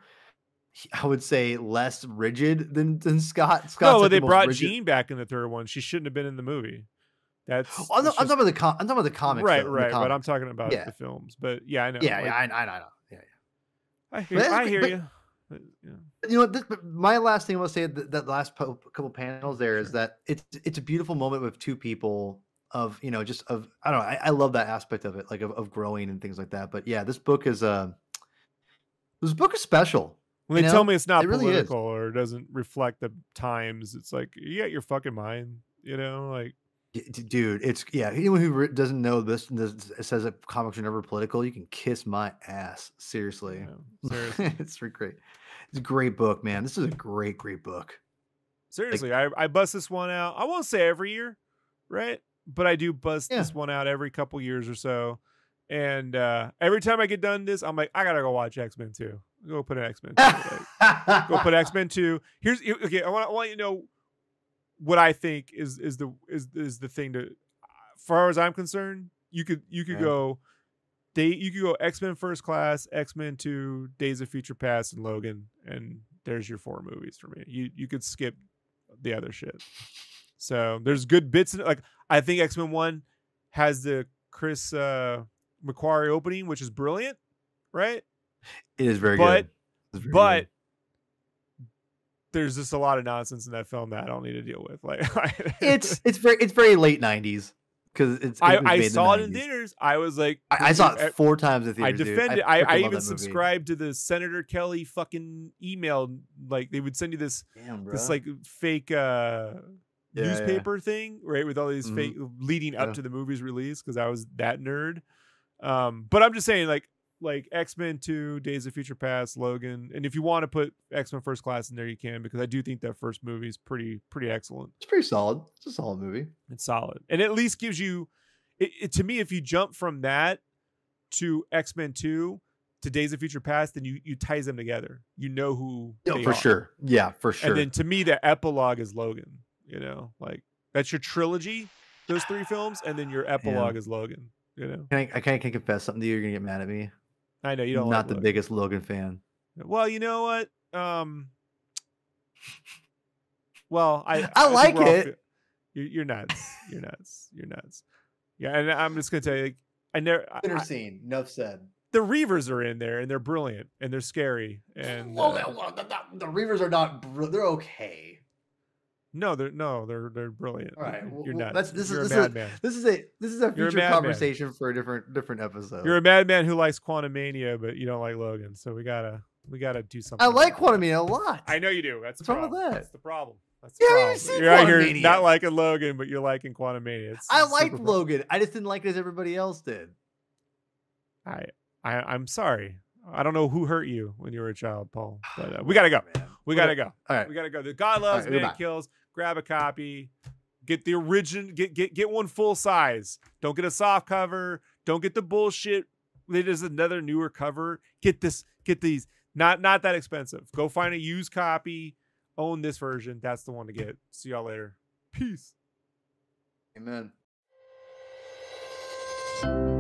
I would say, less rigid than than Scott. Scott's
no,
like
but
the
they
most
brought
rigid-
Jean back in the third one. She shouldn't have been in the movie. That's,
Oh, I'm,
that's
not- I'm
just-
talking about the com- I'm talking about the comics,
right,
though, the
right. But I'm
comics.
talking about
Yeah.
the films. But yeah, I know.
yeah,
like,
yeah, I, I, I know. Yeah,
I hear,
But that's
I
great,
hear
but-
you. But, yeah.
you know what, this, but my last thing I will say that, that last po- couple panels there is
Sure.
that it's it's a beautiful moment with two people of, you know, just of I don't know, I, I love that aspect of it, like of, of growing and things like that. But yeah, this book is uh this book is special.
When they
You
tell
know,
me it's not
it really is.
political or doesn't reflect the times, it's like you got your fucking mind. You know, like
D- d- dude, it's yeah, anyone who re- doesn't know this, this it says that comics are never political, you can kiss my ass, seriously.
you know, seriously.
It's a great it's a great book, man. This is a great great book.
Seriously, I, I bust this one out. I won't say every year, right? But I do bust
Yeah.
this one out every couple years or so. And uh, every time I get done this, I'm like, I gotta go watch X-Men two. Go put an X-Men two. Like, go put X-Men two. Here's okay. I want I want you to know what I think is is the is is the thing to, as far as I'm concerned, you could you could
Yeah.
go. They you could go X-Men First Class, X-Men two, Days of Future Past, and Logan, and there's your four movies for me. You you could skip the other shit. So there's good bits in it. Like I think X-Men one has the Chris uh, McQuarrie opening, which is brilliant, right?
It is very
But-
good. It's very
But
good.
there's just a lot of nonsense in that film that I don't need to deal with. Like
it's it's very it's very late nineties because it's it
I,
was
I
made in the
saw it in
nineties.
theaters. I was like,
I, I saw
I-
it four times in
I
theaters. dude.
defended. I,
freaking
I
love
even
that movie.
subscribed to the Senator Kelly fucking email. Like they would send you this
Damn,
this
bruh.
like fake uh,
Yeah, yeah.
newspaper thing, right? With all these
Mhm.
fake leading up
Yeah.
to the movie's release because I was that nerd. Um, but I'm just saying, like like X-Men two, Days of Future Past, Logan, and if you want to put X-Men First Class in there, you can because I do think that first movie is pretty pretty excellent.
It's pretty solid. It's a solid movie.
It's solid, and it at least gives you. It, it, to me, if you jump from that to X-Men two to Days of Future Past, then you you ties them together. You know who
No,
they
for
are.
sure. Yeah, for sure.
And then to me, the epilogue is Logan. You know, like that's your trilogy, those three films, and then your epilogue is Logan. You know,
can I, I can, can confess something to you. You're gonna get mad at me.
I know you don't.
Not
like
the
Logan.
biggest Logan fan.
Well, you know what? Um, well, I
I
think
like
we're all
it.
fe- You're, you're nuts. You're nuts. You're nuts. Yeah, and I'm just gonna tell you, like, I never. I,
Dinner
I-
scene. Enough said.
the Reavers are in there, and they're brilliant, and they're scary, and
Well,
uh,
well, well, the, the, the Reavers are not. br- They're okay.
no, they're no, they're they're brilliant.
All right,
You're-
well,
you're
well,
nuts.
that's- this is-
you're
this
a
is-
madman.
This is a this is a
You're a
future
madman.
conversation for a different different episode.
You're a madman who likes Quantum Mania, but you don't like Logan. So we gotta we gotta do something.
I like
about
Quantum
that.
Mania a lot.
I know you do. That's the
What's wrong with
problem.
that?
That's the problem. That's
Yeah,
the
I
problem.
haven't seen
You're out
Quantum
here
Mania.
not liking Logan, but you're liking Quantum Mania. It's
I
super
liked
pro-
Logan. I just didn't like it as everybody else did.
I, I I'm sorry. I don't know who hurt you when you were a child, Paul. But uh, we gotta go.
Man.
We gotta go.
All right.
We gotta go. The God Loves,
All right,
Man
goodbye.
Kills. Grab a copy. Get the original. Get get get one full size. Don't get a soft cover. Don't get the bullshit. It is another newer cover. Get this. Get these. Not not that expensive. Go find a used copy. Own this version. That's the one to get. See y'all later. Peace.
Amen.